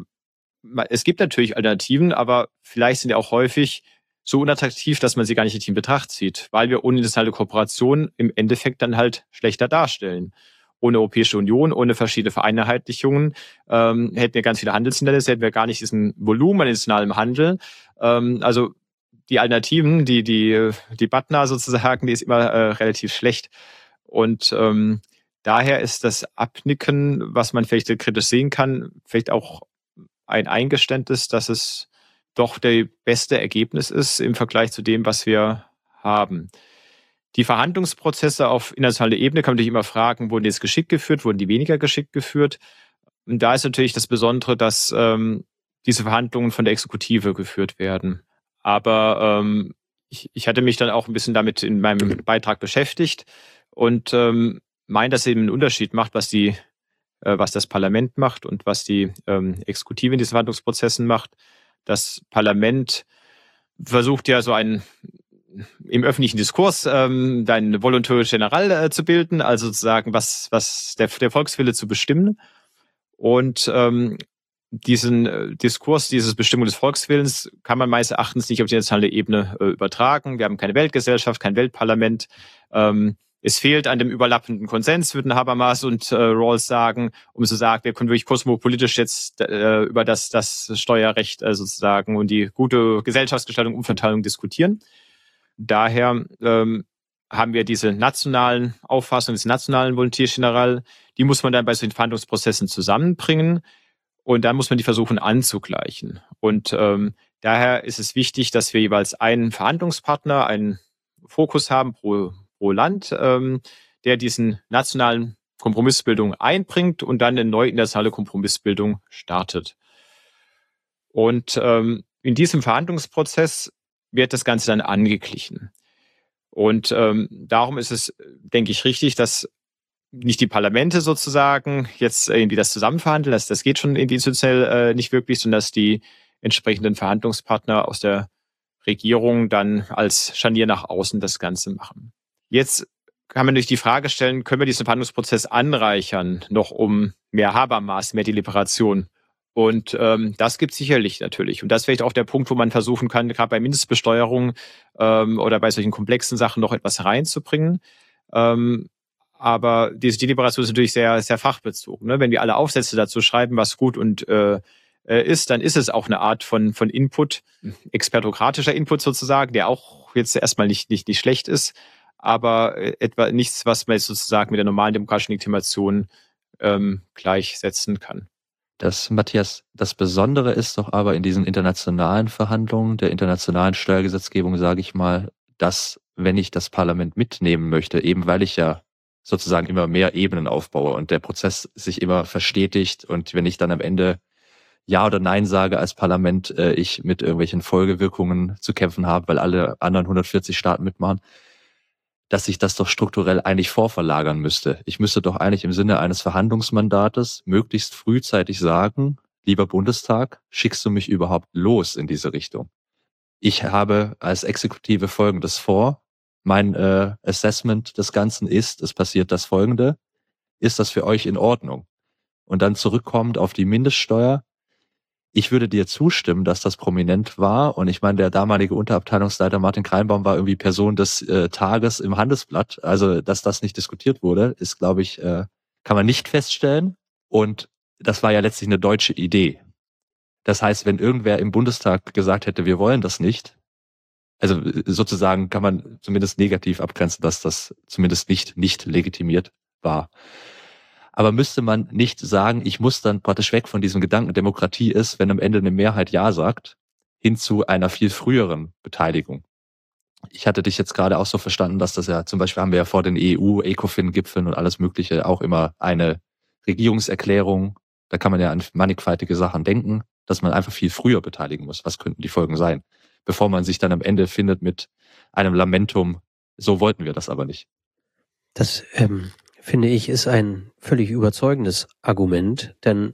es gibt natürlich Alternativen, aber vielleicht sind ja auch häufig so unattraktiv, dass man sie gar nicht in Betracht zieht, weil wir ohne internationale Kooperation im Endeffekt dann halt schlechter darstellen. Ohne Europäische Union, ohne verschiedene Vereinheitlichungen hätten wir ganz viele Handelshindernisse, hätten wir gar nicht diesen Volumen an internationalem Handel. Also die Alternativen, die BATNA sozusagen, die ist immer relativ schlecht. Und daher ist das Abnicken, was man vielleicht kritisch sehen kann, vielleicht auch ein Eingeständnis, dass es doch der beste Ergebnis ist im Vergleich zu dem, was wir haben. Die Verhandlungsprozesse auf internationaler Ebene kann man natürlich immer fragen, wurden die jetzt geschickt geführt, wurden die weniger geschickt geführt? Und da ist natürlich das Besondere, dass diese Verhandlungen von der Exekutive geführt werden. Aber ich hatte mich dann auch ein bisschen damit in meinem Beitrag beschäftigt und meine, dass es eben einen Unterschied macht, was die was das Parlament macht und was die Exekutive in diesen Verhandlungsprozessen macht. Das Parlament versucht ja so im öffentlichen Diskurs dein Volontaire General zu bilden, also sozusagen was der Volkswille zu bestimmen. Und diesen Diskurs, dieses Bestimmung des Volkswillens kann man meines Erachtens nicht auf die nationale Ebene übertragen. Wir haben keine Weltgesellschaft, kein Weltparlament. Es fehlt an dem überlappenden Konsens, würden Habermas und Rawls sagen, um zu sagen, wir können wirklich kosmopolitisch jetzt über das Steuerrecht sozusagen und die gute Gesellschaftsgestaltung, Umverteilung diskutieren. Daher haben wir diese nationalen Auffassungen, diese nationalen Volontaires General, die muss man dann bei solchen Verhandlungsprozessen zusammenbringen und dann muss man die versuchen anzugleichen. Und daher ist es wichtig, dass wir jeweils einen Verhandlungspartner, einen Fokus haben pro Land, der diesen nationalen Kompromissbildung einbringt und dann eine neue internationale Kompromissbildung startet. Und in diesem Verhandlungsprozess wird das Ganze dann angeglichen. Und darum ist es, denke ich, richtig, dass nicht die Parlamente sozusagen jetzt irgendwie das zusammen verhandeln, das geht schon irgendwie institutionell nicht wirklich, sondern dass die entsprechenden Verhandlungspartner aus der Regierung dann als Scharnier nach außen das Ganze machen. Jetzt kann man sich die Frage stellen, können wir diesen Verhandlungsprozess anreichern, noch um mehr Habermas, mehr Deliberation? Und das gibt es sicherlich natürlich. Und das ist vielleicht auch der Punkt, wo man versuchen kann, gerade bei Mindestbesteuerung oder bei solchen komplexen Sachen noch etwas reinzubringen. Aber diese Deliberation ist natürlich sehr, sehr fachbezogen. Ne? Wenn wir alle Aufsätze dazu schreiben, was gut und ist, dann ist es auch eine Art von Input, expertokratischer Input sozusagen, der auch jetzt erstmal nicht schlecht ist, aber etwa nichts, was man jetzt sozusagen mit der normalen demokratischen Legitimation gleichsetzen kann. Matthias, das Besondere ist doch aber in diesen internationalen Verhandlungen, der internationalen Steuergesetzgebung, sage ich mal, dass, wenn ich das Parlament mitnehmen möchte, eben weil ich ja sozusagen immer mehr Ebenen aufbaue und der Prozess sich immer verstetigt und wenn ich dann am Ende Ja oder Nein sage als Parlament, ich mit irgendwelchen Folgewirkungen zu kämpfen habe, weil alle anderen 140 Staaten mitmachen, dass ich das doch strukturell eigentlich vorverlagern müsste. Ich müsste doch eigentlich im Sinne eines Verhandlungsmandates möglichst frühzeitig sagen, lieber Bundestag, schickst du mich überhaupt los in diese Richtung? Ich habe als Exekutive Folgendes vor. Mein Assessment des Ganzen ist, es passiert das Folgende. Ist das für euch in Ordnung? Und dann zurückkommend auf die Mindeststeuer. Ich würde dir zustimmen, dass das prominent war. Und ich meine, der damalige Unterabteilungsleiter Martin Kreinbaum war irgendwie Person des Tages im Handelsblatt. Also, dass das nicht diskutiert wurde, ist, glaube ich, kann man nicht feststellen. Und das war ja letztlich eine deutsche Idee. Das heißt, wenn irgendwer im Bundestag gesagt hätte, wir wollen das nicht, also sozusagen kann man zumindest negativ abgrenzen, dass das zumindest nicht legitimiert war. Aber müsste man nicht sagen, ich muss dann praktisch weg von diesem Gedanken, Demokratie ist, wenn am Ende eine Mehrheit Ja sagt, hin zu einer viel früheren Beteiligung. Ich hatte dich jetzt gerade auch so verstanden, dass das ja, zum Beispiel haben wir ja vor den EU-ECOFIN-Gipfeln und alles Mögliche auch immer eine Regierungserklärung, da kann man ja an mannigfaltige Sachen denken, dass man einfach viel früher beteiligen muss. Was könnten die Folgen sein? Bevor man sich dann am Ende findet mit einem Lamentum, so wollten wir das aber nicht. Das finde ich, ist ein völlig überzeugendes Argument, denn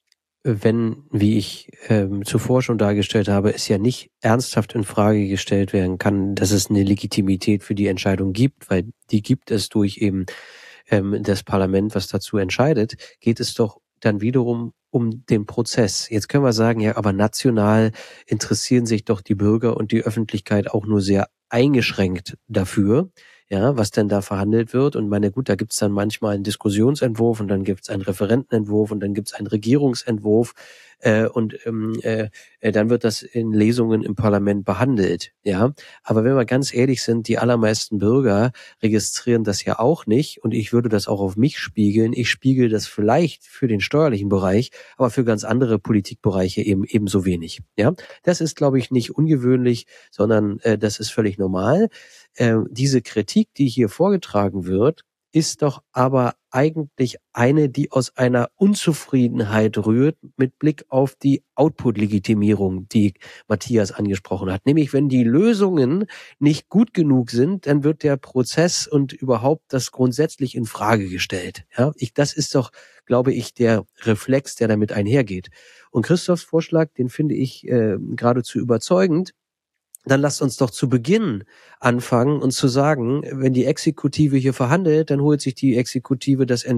wenn, wie ich zuvor schon dargestellt habe, es ja nicht ernsthaft in Frage gestellt werden kann, dass es eine Legitimität für die Entscheidung gibt, weil die gibt es durch eben das Parlament, was dazu entscheidet, geht es doch dann wiederum um den Prozess. Jetzt können wir sagen, ja, aber national interessieren sich doch die Bürger und die Öffentlichkeit auch nur sehr eingeschränkt dafür, ja, was denn da verhandelt wird. Und meine, gut, da gibt's dann manchmal einen Diskussionsentwurf und dann gibt's einen Referentenentwurf und dann gibt's einen Regierungsentwurf und dann wird das in Lesungen im Parlament behandelt, ja. Aber wenn wir ganz ehrlich sind, die allermeisten Bürger registrieren das ja auch nicht und ich würde das auch auf mich spiegeln. Ich spiegel das vielleicht für den steuerlichen Bereich, aber für ganz andere Politikbereiche ebenso wenig, ja. Das ist, glaube ich, nicht ungewöhnlich, sondern das ist völlig normal. Diese Kritik, die hier vorgetragen wird, ist doch aber eigentlich eine, die aus einer Unzufriedenheit rührt mit Blick auf die Output-Legitimierung, die Matthias angesprochen hat. Nämlich, wenn die Lösungen nicht gut genug sind, dann wird der Prozess und überhaupt das grundsätzlich in Frage gestellt. Ja, das ist doch, glaube ich, der Reflex, der damit einhergeht. Und Christophs Vorschlag, den finde ich geradezu überzeugend. Dann lasst uns doch zu Beginn anfangen und zu sagen, wenn die Exekutive hier verhandelt, dann holt sich die Exekutive das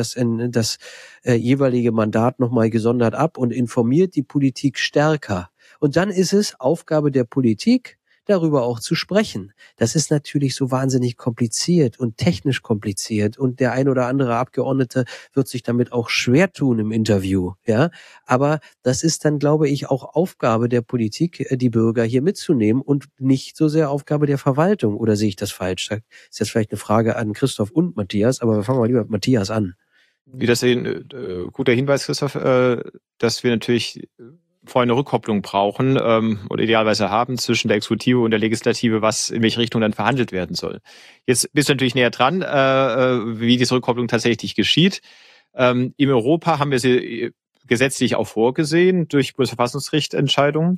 jeweilige Mandat nochmal gesondert ab und informiert die Politik stärker. Und dann ist es Aufgabe der Politik, darüber auch zu sprechen. Das ist natürlich so wahnsinnig kompliziert und technisch kompliziert und der ein oder andere Abgeordnete wird sich damit auch schwer tun im Interview, ja. Aber das ist dann, glaube ich, auch Aufgabe der Politik, die Bürger hier mitzunehmen und nicht so sehr Aufgabe der Verwaltung. Oder sehe ich das falsch? Das ist jetzt vielleicht eine Frage an Christoph und Matthias, aber wir fangen mal lieber mit Matthias an. Wie das guter Hinweis, Christoph, dass wir natürlich vorher eine Rückkopplung brauchen oder idealerweise haben zwischen der Exekutive und der Legislative, was in welche Richtung dann verhandelt werden soll. Jetzt bist du natürlich näher dran, wie diese Rückkopplung tatsächlich geschieht. Im Europa haben wir sie gesetzlich auch vorgesehen durch Bundesverfassungsgerichtentscheidungen.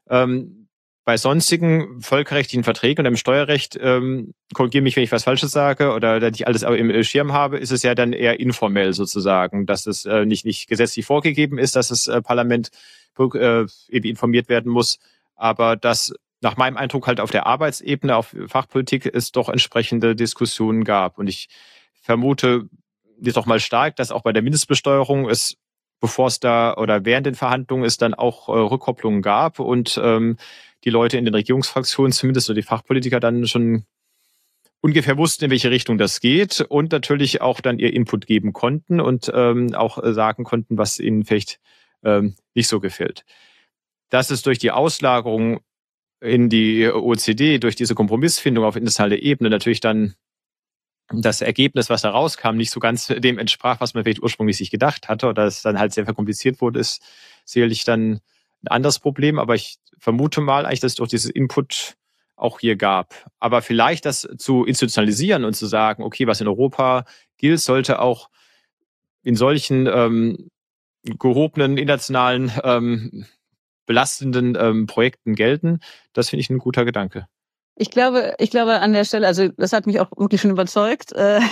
Bei sonstigen völkerrechtlichen Verträgen und im Steuerrecht, korrigiere mich, wenn ich was Falsches sage oder ich alles im Schirm habe, ist es ja dann eher informell sozusagen, dass es nicht gesetzlich vorgegeben ist, dass das Parlament eben informiert werden muss, aber dass nach meinem Eindruck halt auf der Arbeitsebene, auf Fachpolitik es doch entsprechende Diskussionen gab. Und ich vermute jetzt doch mal stark, dass auch bei der Mindestbesteuerung es, bevor es da oder während den Verhandlungen es dann auch Rückkopplungen gab und die Leute in den Regierungsfraktionen, zumindest oder die Fachpolitiker, dann schon ungefähr wussten, in welche Richtung das geht und natürlich auch dann ihr Input geben konnten und auch sagen konnten, was ihnen vielleicht nicht so gefällt. Dass es durch die Auslagerung in die OECD, durch diese Kompromissfindung auf internationaler Ebene natürlich dann das Ergebnis, was da rauskam, nicht so ganz dem entsprach, was man vielleicht ursprünglich sich gedacht hatte oder es dann halt sehr verkompliziert wurde, ist sicherlich dann ein anderes Problem. Aber ich vermute mal eigentlich, dass es durch dieses Input auch hier gab. Aber vielleicht das zu institutionalisieren und zu sagen, okay, was in Europa gilt, sollte auch in solchen gehobenen, internationalen, belastenden Projekten gelten. Das finde ich ein guter Gedanke. Ich glaube an der Stelle, also das hat mich auch wirklich schon überzeugt,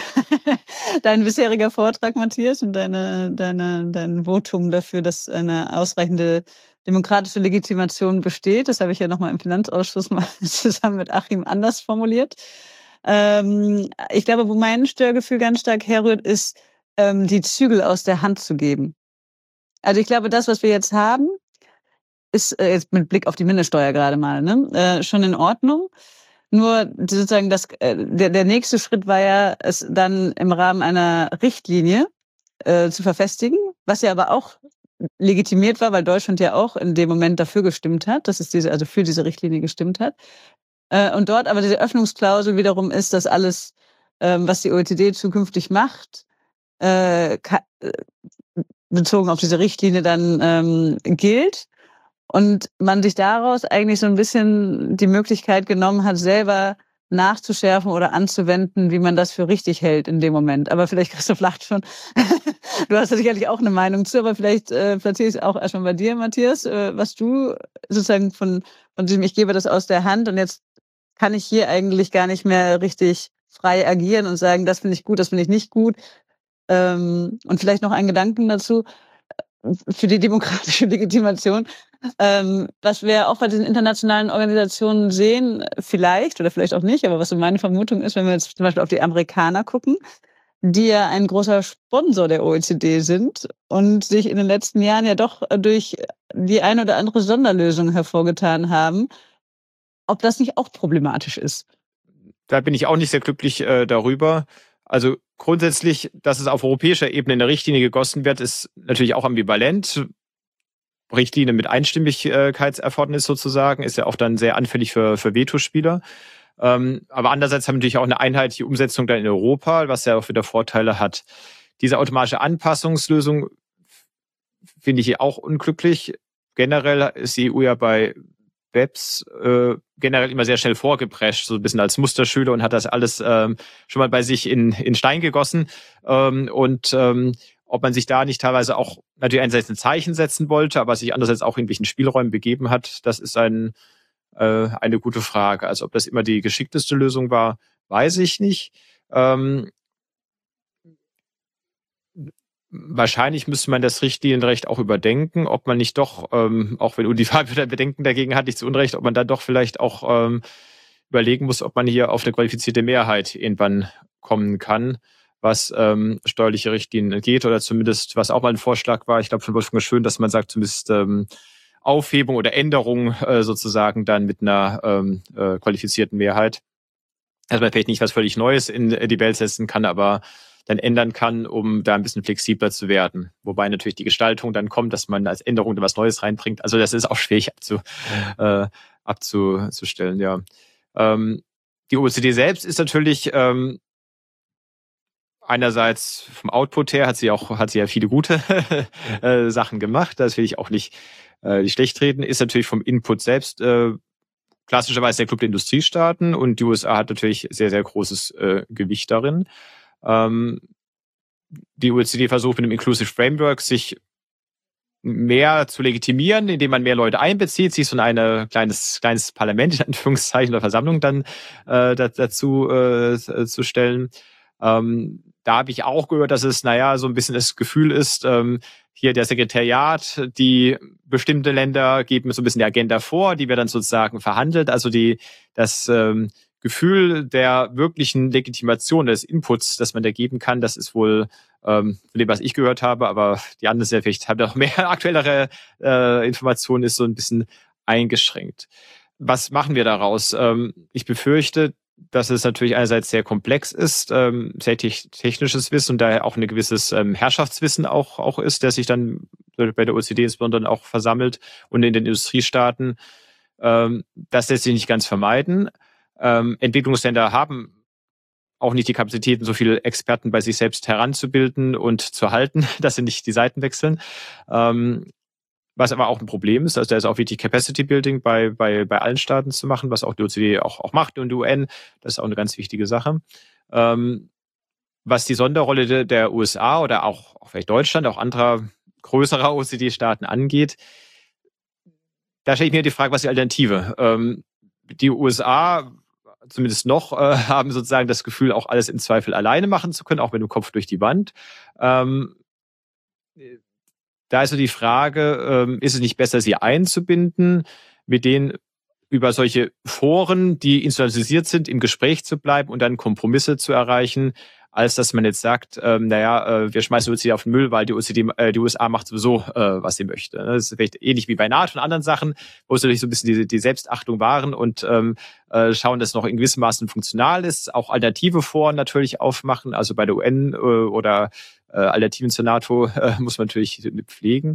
dein bisheriger Vortrag, Matthias, und dein Votum dafür, dass eine ausreichende demokratische Legitimation besteht. Das habe ich ja nochmal im Finanzausschuss mal zusammen mit Achim anders formuliert. Ich glaube, wo mein Störgefühl ganz stark herrührt, ist, die Zügel aus der Hand zu geben. Also ich glaube, das, was wir jetzt haben, ist jetzt mit Blick auf die Mindeststeuer gerade mal, schon in Ordnung. Nur sozusagen der nächste Schritt war ja, es dann im Rahmen einer Richtlinie zu verfestigen, was ja aber auch legitimiert war, weil Deutschland ja auch in dem Moment dafür gestimmt hat, dass es also für diese Richtlinie gestimmt hat. Und dort aber diese Öffnungsklausel wiederum ist, dass alles, was die OECD zukünftig macht, bezogen auf diese Richtlinie dann gilt. Und man sich daraus eigentlich so ein bisschen die Möglichkeit genommen hat, selber nachzuschärfen oder anzuwenden, wie man das für richtig hält in dem Moment. Aber vielleicht, Christoph lacht schon, du hast ja sicherlich auch eine Meinung zu, aber vielleicht platziere ich es auch erstmal bei dir, Matthias, was du sozusagen von diesem, ich gebe das aus der Hand und jetzt kann ich hier eigentlich gar nicht mehr richtig frei agieren und sagen, das finde ich gut, das finde ich nicht gut. Und vielleicht noch einen Gedanken dazu für die demokratische Legitimation. Was wir auch bei diesen internationalen Organisationen sehen, vielleicht oder vielleicht auch nicht, aber was so meine Vermutung ist, wenn wir jetzt zum Beispiel auf die Amerikaner gucken, die ja ein großer Sponsor der OECD sind und sich in den letzten Jahren ja doch durch die eine oder andere Sonderlösung hervorgetan haben, ob das nicht auch problematisch ist. Da bin ich auch nicht sehr glücklich darüber. Also grundsätzlich, dass es auf europäischer Ebene in der Richtlinie gegossen wird, ist natürlich auch ambivalent. Richtlinie mit Einstimmigkeitserfordernis sozusagen ist ja auch dann sehr anfällig für Vetospieler. Aber andererseits haben wir natürlich auch eine einheitliche Umsetzung dann in Europa, was ja auch wieder Vorteile hat. Diese automatische Anpassungslösung finde ich hier auch unglücklich. Generell ist die EU ja bei BEPS generell immer sehr schnell vorgeprescht, so ein bisschen als Musterschüler und hat das alles schon mal bei sich in Stein gegossen. Ob man sich da nicht teilweise auch natürlich einerseits ein Zeichen setzen wollte, aber sich andererseits auch in welchen Spielräumen begeben hat, das ist eine gute Frage. Also ob das immer die geschickteste Lösung war, weiß ich nicht. Wahrscheinlich müsste man das Richtlinienrecht auch überdenken, ob man nicht doch, auch wenn Uli Fabio Bedenken dagegen hat, nicht zu Unrecht, ob man dann doch vielleicht auch überlegen muss, ob man hier auf eine qualifizierte Mehrheit irgendwann kommen kann, was steuerliche Richtlinien geht oder zumindest, was auch mal ein Vorschlag war, ich glaube von Wolfgang Schön, dass man sagt, zumindest Aufhebung oder Änderung sozusagen dann mit einer qualifizierten Mehrheit. Also man vielleicht nicht was völlig Neues in die Welt setzen kann, aber dann ändern kann, um da ein bisschen flexibler zu werden. Wobei natürlich die Gestaltung dann kommt, dass man als Änderung da was Neues reinbringt. Also das ist auch schwierig abzustellen, ja. Die OECD selbst ist natürlich einerseits vom Output her hat sie ja viele gute Sachen gemacht. Das will ich auch nicht schlecht reden. Ist natürlich vom Input selbst klassischerweise der Club der Industriestaaten und die USA hat natürlich sehr, sehr großes Gewicht darin. Die OECD versucht mit dem Inclusive Framework sich mehr zu legitimieren, indem man mehr Leute einbezieht, sich so ein kleines Parlament in Anführungszeichen oder Versammlung dann dazu zu stellen. Da habe ich auch gehört, dass es so ein bisschen das Gefühl ist, hier der Sekretariat, die bestimmte Länder geben so ein bisschen die Agenda vor, die wird dann sozusagen verhandelt. Also das Gefühl der wirklichen Legitimation des Inputs, das man da geben kann, das ist wohl von dem, was ich gehört habe, aber die anderen sind vielleicht haben noch mehr aktuellere Informationen, ist so ein bisschen eingeschränkt. Was machen wir daraus? Ich befürchte, dass es natürlich einerseits sehr komplex ist, sehr technisches Wissen und daher auch ein gewisses Herrschaftswissen auch ist, der sich dann bei der OECD insbesondere auch versammelt und in den Industriestaaten. Das lässt sich nicht ganz vermeiden. Entwicklungsländer haben auch nicht die Kapazitäten, so viele Experten bei sich selbst heranzubilden und zu halten, dass sie nicht die Seiten wechseln. Was aber auch ein Problem ist, also da ist auch wichtig, Capacity Building bei allen Staaten zu machen, was auch die OECD auch macht und die UN. Das ist auch eine ganz wichtige Sache. Was die Sonderrolle der USA oder auch vielleicht Deutschland, auch anderer größerer OECD-Staaten angeht, da stelle ich mir die Frage, was ist die Alternative? Die USA zumindest noch haben sozusagen das Gefühl, auch alles im Zweifel alleine machen zu können, auch mit dem Kopf durch die Wand. Da ist so die Frage, ist es nicht besser, sie einzubinden, mit denen über solche Foren, die institutionalisiert sind, im Gespräch zu bleiben und dann Kompromisse zu erreichen, als dass man jetzt sagt, wir schmeißen die OECD auf den Müll, weil die USA macht sowieso, was sie möchte. Das ist vielleicht ähnlich wie bei NATO und anderen Sachen, wo es natürlich so ein bisschen die Selbstachtung wahren und schauen, dass es noch in gewissem Maßen funktional ist, auch alternative Foren natürlich aufmachen, also bei der UN oder Alternativen zur NATO muss man natürlich pflegen.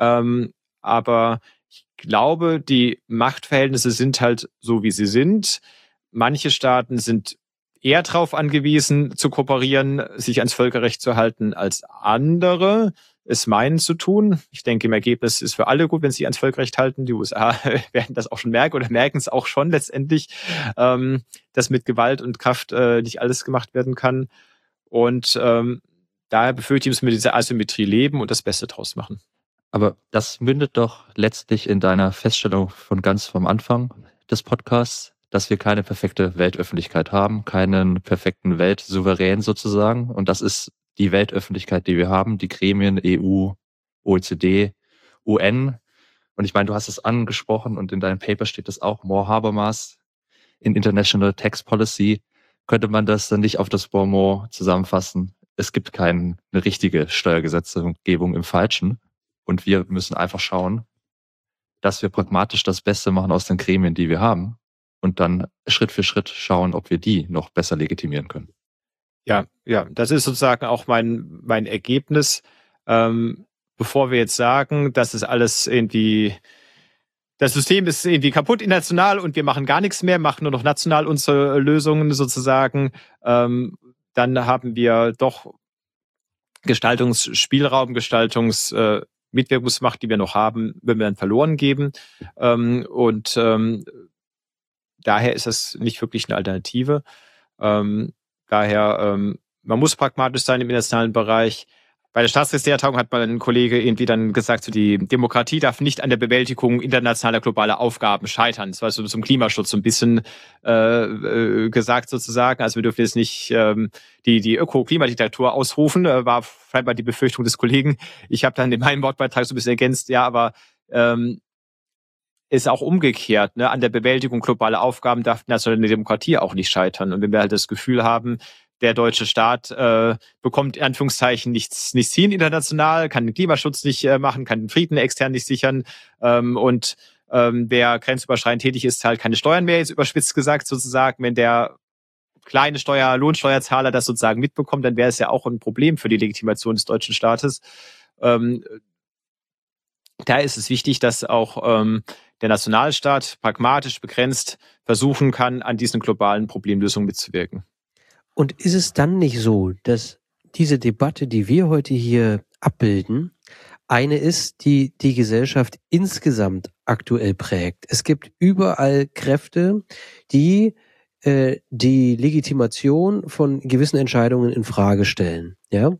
Aber ich glaube, die Machtverhältnisse sind halt so, wie sie sind. Manche Staaten sind eher darauf angewiesen, zu kooperieren, sich ans Völkerrecht zu halten, als andere es meinen zu tun. Ich denke, im Ergebnis ist für alle gut, wenn sie sich ans Völkerrecht halten. Die USA werden das auch schon merken oder merken es auch schon letztendlich, dass mit Gewalt und Kraft nicht alles gemacht werden kann. Und daher befürchte ich, müssen wir diese Asymmetrie leben und das Beste draus machen. Aber das mündet doch letztlich in deiner Feststellung von ganz vom Anfang des Podcasts, dass wir keine perfekte Weltöffentlichkeit haben, keinen perfekten Weltsouverän sozusagen. Und das ist die Weltöffentlichkeit, die wir haben, die Gremien, EU, OECD, UN. Und ich meine, du hast es angesprochen und in deinem Paper steht das auch, More Habermas in International Tax Policy. Könnte man das dann nicht auf das Bonmot zusammenfassen? Es gibt keine richtige Steuergesetzgebung im Falschen. Und wir müssen einfach schauen, dass wir pragmatisch das Beste machen aus den Gremien, die wir haben. Und dann Schritt für Schritt schauen, ob wir die noch besser legitimieren können. Ja, das ist sozusagen auch mein Ergebnis. Bevor wir jetzt sagen, das ist alles irgendwie, das System ist irgendwie kaputt international und wir machen gar nichts mehr, machen nur noch national unsere Lösungen sozusagen, dann haben wir doch Gestaltungsspielraum, Mitwirkungsmacht, die wir noch haben, würden wir dann verloren geben. Daher ist das nicht wirklich eine Alternative. Man muss pragmatisch sein im internationalen Bereich. Bei der Staatssekretärtagung hat mal ein Kollege irgendwie dann gesagt, so die Demokratie darf nicht an der Bewältigung internationaler globaler Aufgaben scheitern. Das war so zum Klimaschutz so ein bisschen gesagt sozusagen. Also wir dürfen jetzt nicht die Öko-Klimadiktatur ausrufen, war scheinbar die Befürchtung des Kollegen. Ich habe dann in meinem Wortbeitrag so ein bisschen ergänzt, ja, aber ist auch umgekehrt. Ne? An der Bewältigung globaler Aufgaben darf nationale Demokratie auch nicht scheitern. Und wenn wir halt das Gefühl haben, der deutsche Staat bekommt in Anführungszeichen nichts hin international, kann den Klimaschutz nicht machen, kann den Frieden extern nicht sichern wer grenzüberschreitend tätig ist, zahlt keine Steuern mehr, jetzt überspitzt gesagt sozusagen. Wenn der kleine Lohnsteuerzahler das sozusagen mitbekommt, dann wäre es ja auch ein Problem für die Legitimation des deutschen Staates. Da ist es wichtig, dass auch der Nationalstaat pragmatisch begrenzt versuchen kann, an diesen globalen Problemlösungen mitzuwirken. Und ist es dann nicht so, dass diese Debatte, die wir heute hier abbilden, eine ist, die die Gesellschaft insgesamt aktuell prägt? Es gibt überall Kräfte, die die Legitimation von gewissen Entscheidungen in Frage stellen. Ja,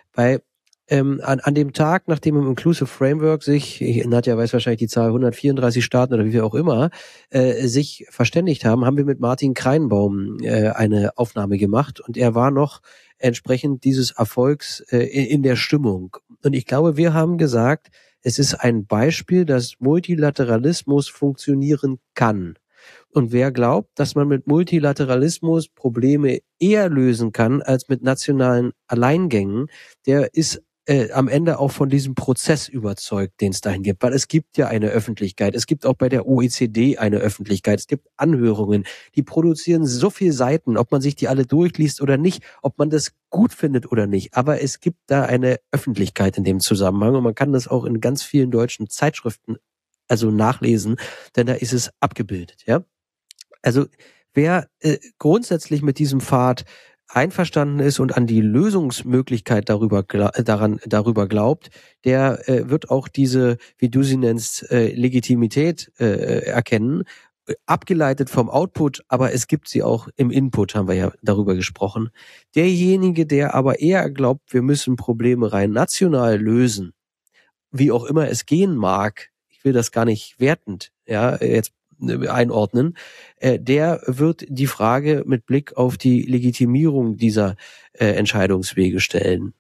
an dem Tag, nachdem im Inclusive Framework sich, Nadja weiß wahrscheinlich die Zahl 134 Staaten oder wie viel auch immer, sich verständigt haben wir mit Martin Kreinbaum eine Aufnahme gemacht und er war noch entsprechend dieses Erfolgs in der Stimmung. Und ich glaube, wir haben gesagt, es ist ein Beispiel, dass Multilateralismus funktionieren kann. Und wer glaubt, dass man mit Multilateralismus Probleme eher lösen kann als mit nationalen Alleingängen, der ist am Ende auch von diesem Prozess überzeugt, den es dahin gibt. Weil es gibt ja eine Öffentlichkeit. Es gibt auch bei der OECD eine Öffentlichkeit. Es gibt Anhörungen. Die produzieren so viele Seiten, ob man sich die alle durchliest oder nicht, ob man das gut findet oder nicht. Aber es gibt da eine Öffentlichkeit in dem Zusammenhang und man kann das auch in ganz vielen deutschen Zeitschriften nachlesen, denn da ist es abgebildet. Ja, also wer grundsätzlich mit diesem Pfad einverstanden ist und an die Lösungsmöglichkeit darüber glaubt, der wird auch diese, wie du sie nennst, Legitimität erkennen, abgeleitet vom Output, aber es gibt sie auch im Input, haben wir ja darüber gesprochen. Derjenige, der aber eher glaubt, wir müssen Probleme rein national lösen, wie auch immer es gehen mag, ich will das gar nicht wertend jetzt einordnen, der wird die Frage mit Blick auf die Legitimierung dieser Entscheidungswege stellen.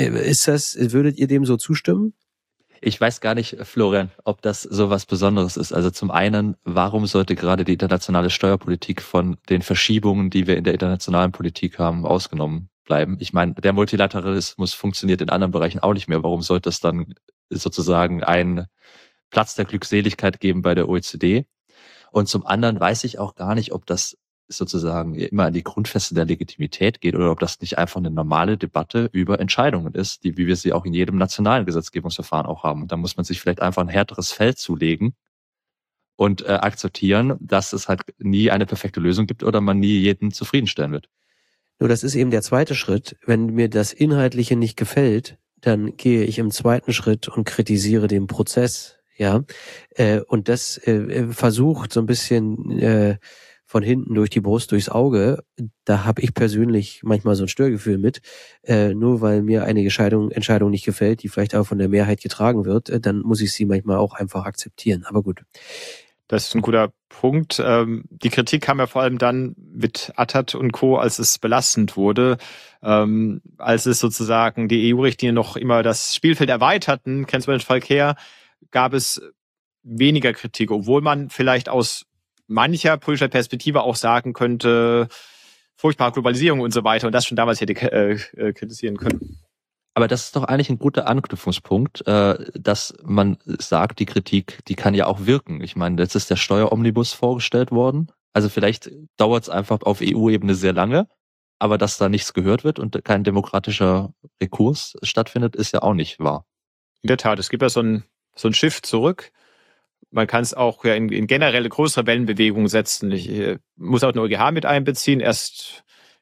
Würdet ihr dem so zustimmen? Ich weiß gar nicht, Florian, ob das so was Besonderes ist. Also zum einen, warum sollte gerade die internationale Steuerpolitik von den Verschiebungen, die wir in der internationalen Politik haben, ausgenommen bleiben? Ich meine, der Multilateralismus funktioniert in anderen Bereichen auch nicht mehr. Warum sollte es dann sozusagen einen Platz der Glückseligkeit geben bei der OECD? Und zum anderen weiß ich auch gar nicht, ob das sozusagen immer an die Grundfeste der Legitimität geht oder ob das nicht einfach eine normale Debatte über Entscheidungen ist, wie wir sie auch in jedem nationalen Gesetzgebungsverfahren auch haben. Und da muss man sich vielleicht einfach ein härteres Feld zulegen und akzeptieren, dass es halt nie eine perfekte Lösung gibt oder man nie jeden zufriedenstellen wird. Nur das ist eben der zweite Schritt. Wenn mir das Inhaltliche nicht gefällt, dann gehe ich im zweiten Schritt und kritisiere den Prozess. Ja, und das versucht so ein bisschen von hinten durch die Brust, durchs Auge. Da habe ich persönlich manchmal so ein Störgefühl mit. Nur weil mir eine Entscheidung nicht gefällt, die vielleicht auch von der Mehrheit getragen wird, dann muss ich sie manchmal auch einfach akzeptieren. Aber gut. Das ist ein guter Punkt. Die Kritik kam ja vor allem dann mit Attard und Co., als es belastend wurde, als es sozusagen die EU-Richtlinien noch immer das Spielfeld erweiterten, Grenzüberschreitender Verkehr, gab es weniger Kritik, obwohl man vielleicht aus mancher politischer Perspektive auch sagen könnte, furchtbare Globalisierung und so weiter und das schon damals hätte kritisieren können. Aber das ist doch eigentlich ein guter Anknüpfungspunkt, dass man sagt, die Kritik, die kann ja auch wirken. Ich meine, jetzt ist der Steueromnibus vorgestellt worden. Also vielleicht dauert es einfach auf EU-Ebene sehr lange, aber dass da nichts gehört wird und kein demokratischer Rekurs stattfindet, ist ja auch nicht wahr. In der Tat, es gibt ja so ein Shift zurück. Man kann es auch in generelle größere Wellenbewegungen setzen. Ich muss auch den EuGH mit einbeziehen. Erst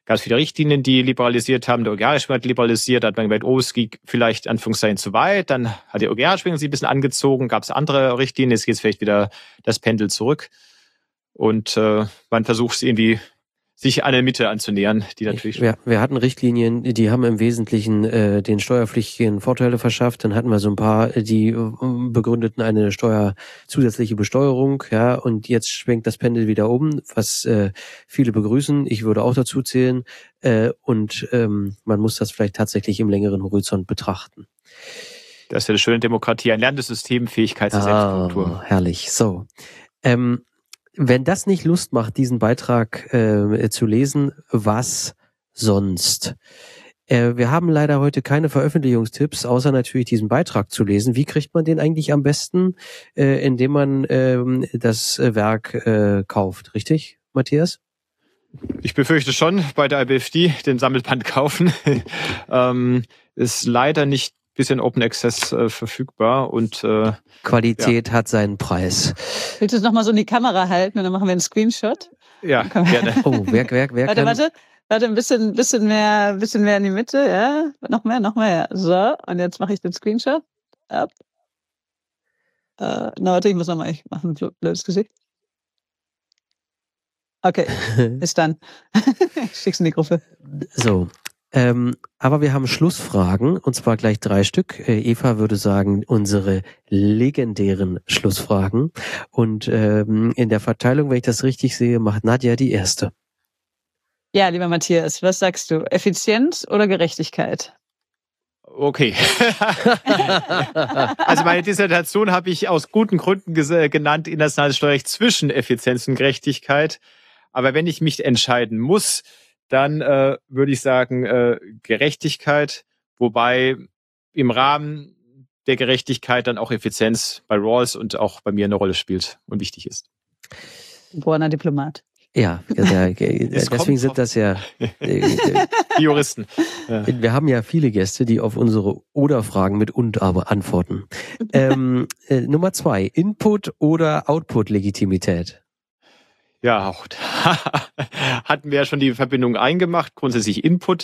gab es viele Richtlinien, die liberalisiert haben. Der EuGH hat liberalisiert, da hat man gemerkt, oh, es ging vielleicht Anführungszeichen zu weit. Dann hat der EuGH sich ein bisschen angezogen, gab es andere Richtlinien, jetzt geht es vielleicht wieder das Pendel zurück. Und man versucht irgendwie sich an der Mitte anzunähern, die natürlich. Wir hatten Richtlinien, die haben im Wesentlichen den Steuerpflichtigen Vorteile verschafft. Dann hatten wir so ein paar, die begründeten eine zusätzliche Besteuerung, ja, und jetzt schwenkt das Pendel wieder um, was viele begrüßen. Ich würde auch dazu zählen. Und man muss das vielleicht tatsächlich im längeren Horizont betrachten. Das ist ja eine schöne Demokratie, ein lernendes System, Fähigkeit zur Selbstkorrektur. Herrlich. So. Wenn das nicht Lust macht, diesen Beitrag zu lesen, was sonst? Wir haben leider heute keine Veröffentlichungstipps, außer natürlich diesen Beitrag zu lesen. Wie kriegt man den eigentlich am besten? Indem man das Werk kauft, richtig, Matthias? Ich befürchte schon, bei der IBFD den Sammelband kaufen. Ist leider nicht bisschen Open Access verfügbar und Qualität hat seinen Preis. Willst du es nochmal so in die Kamera halten und dann machen wir einen Screenshot? Ja, gerne. Oh, wer Warte, ein bisschen mehr in die Mitte, ja? Noch mehr, ja. So, und jetzt mache ich den Screenshot. Ab. Warte, ich mache ein blödes Gesicht. Okay, ist dann. Ich schick's in die Gruppe. So. Aber wir haben Schlussfragen, und zwar gleich 3 Stück. Eva würde sagen, unsere legendären Schlussfragen. Und in der Verteilung, wenn ich das richtig sehe, macht Nadja die erste. Ja, lieber Matthias, was sagst du? Effizienz oder Gerechtigkeit? Okay. Also meine Dissertation habe ich aus guten Gründen genannt, internationales Steuerrecht zwischen Effizienz und Gerechtigkeit. Aber wenn ich mich entscheiden muss, dann würde ich sagen Gerechtigkeit, wobei im Rahmen der Gerechtigkeit dann auch Effizienz bei Rawls und auch bei mir eine Rolle spielt und wichtig ist. Geborener Diplomat. Ja, deswegen sind das ja die Juristen. Ja. Wir haben ja viele Gäste, die auf unsere Oder-Fragen mit und aber antworten. Nummer 2, Input oder Output-Legitimität? Ja, auch hatten wir ja schon die Verbindung eingemacht, grundsätzlich Input,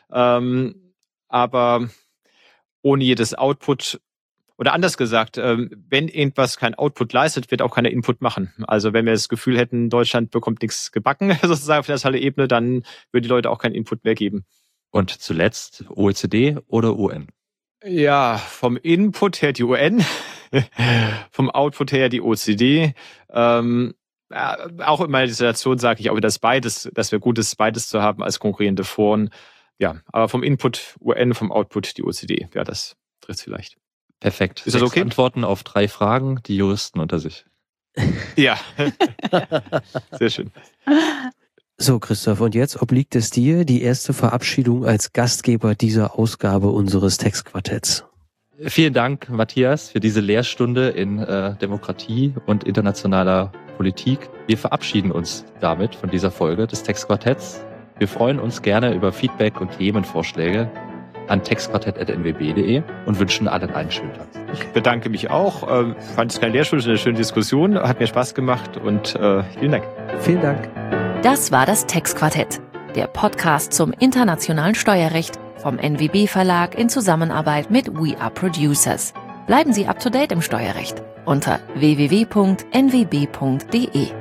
aber ohne jedes Output, oder anders gesagt, wenn irgendwas kein Output leistet, wird auch keiner Input machen. Also wenn wir das Gefühl hätten, Deutschland bekommt nichts gebacken, sozusagen auf der nationalen Ebene, dann würden die Leute auch keinen Input mehr geben. Und zuletzt OECD oder UN? Ja, vom Input her die UN, vom Output her die OECD. Auch in meiner Dissertation sage ich auch, dass wäre gut ist, beides zu haben als konkurrierende Foren. Ja, aber vom Input UN, vom Output die OECD. Ja, das trifft vielleicht. Perfekt. Ist das okay? Antworten auf 3 Fragen, die Juristen unter sich. Ja. Sehr schön. So, Christoph, und jetzt obliegt es dir, die erste Verabschiedung als Gastgeber dieser Ausgabe unseres Textquartetts. Vielen Dank, Matthias, für diese Lehrstunde in Demokratie und internationaler Politik. Wir verabschieden uns damit von dieser Folge des Textquartetts. Wir freuen uns gerne über Feedback und Themenvorschläge an textquartett@nwb.de und wünschen allen einen schönen Tag. Ich bedanke mich auch. Fand es keine Lehrstunde, eine schöne Diskussion. Hat mir Spaß gemacht und vielen Dank. Vielen Dank. Das war das Textquartett, der Podcast zum internationalen Steuerrecht vom NWB Verlag in Zusammenarbeit mit We Are Producers. Bleiben Sie up to date im Steuerrecht unter www.nwb.de.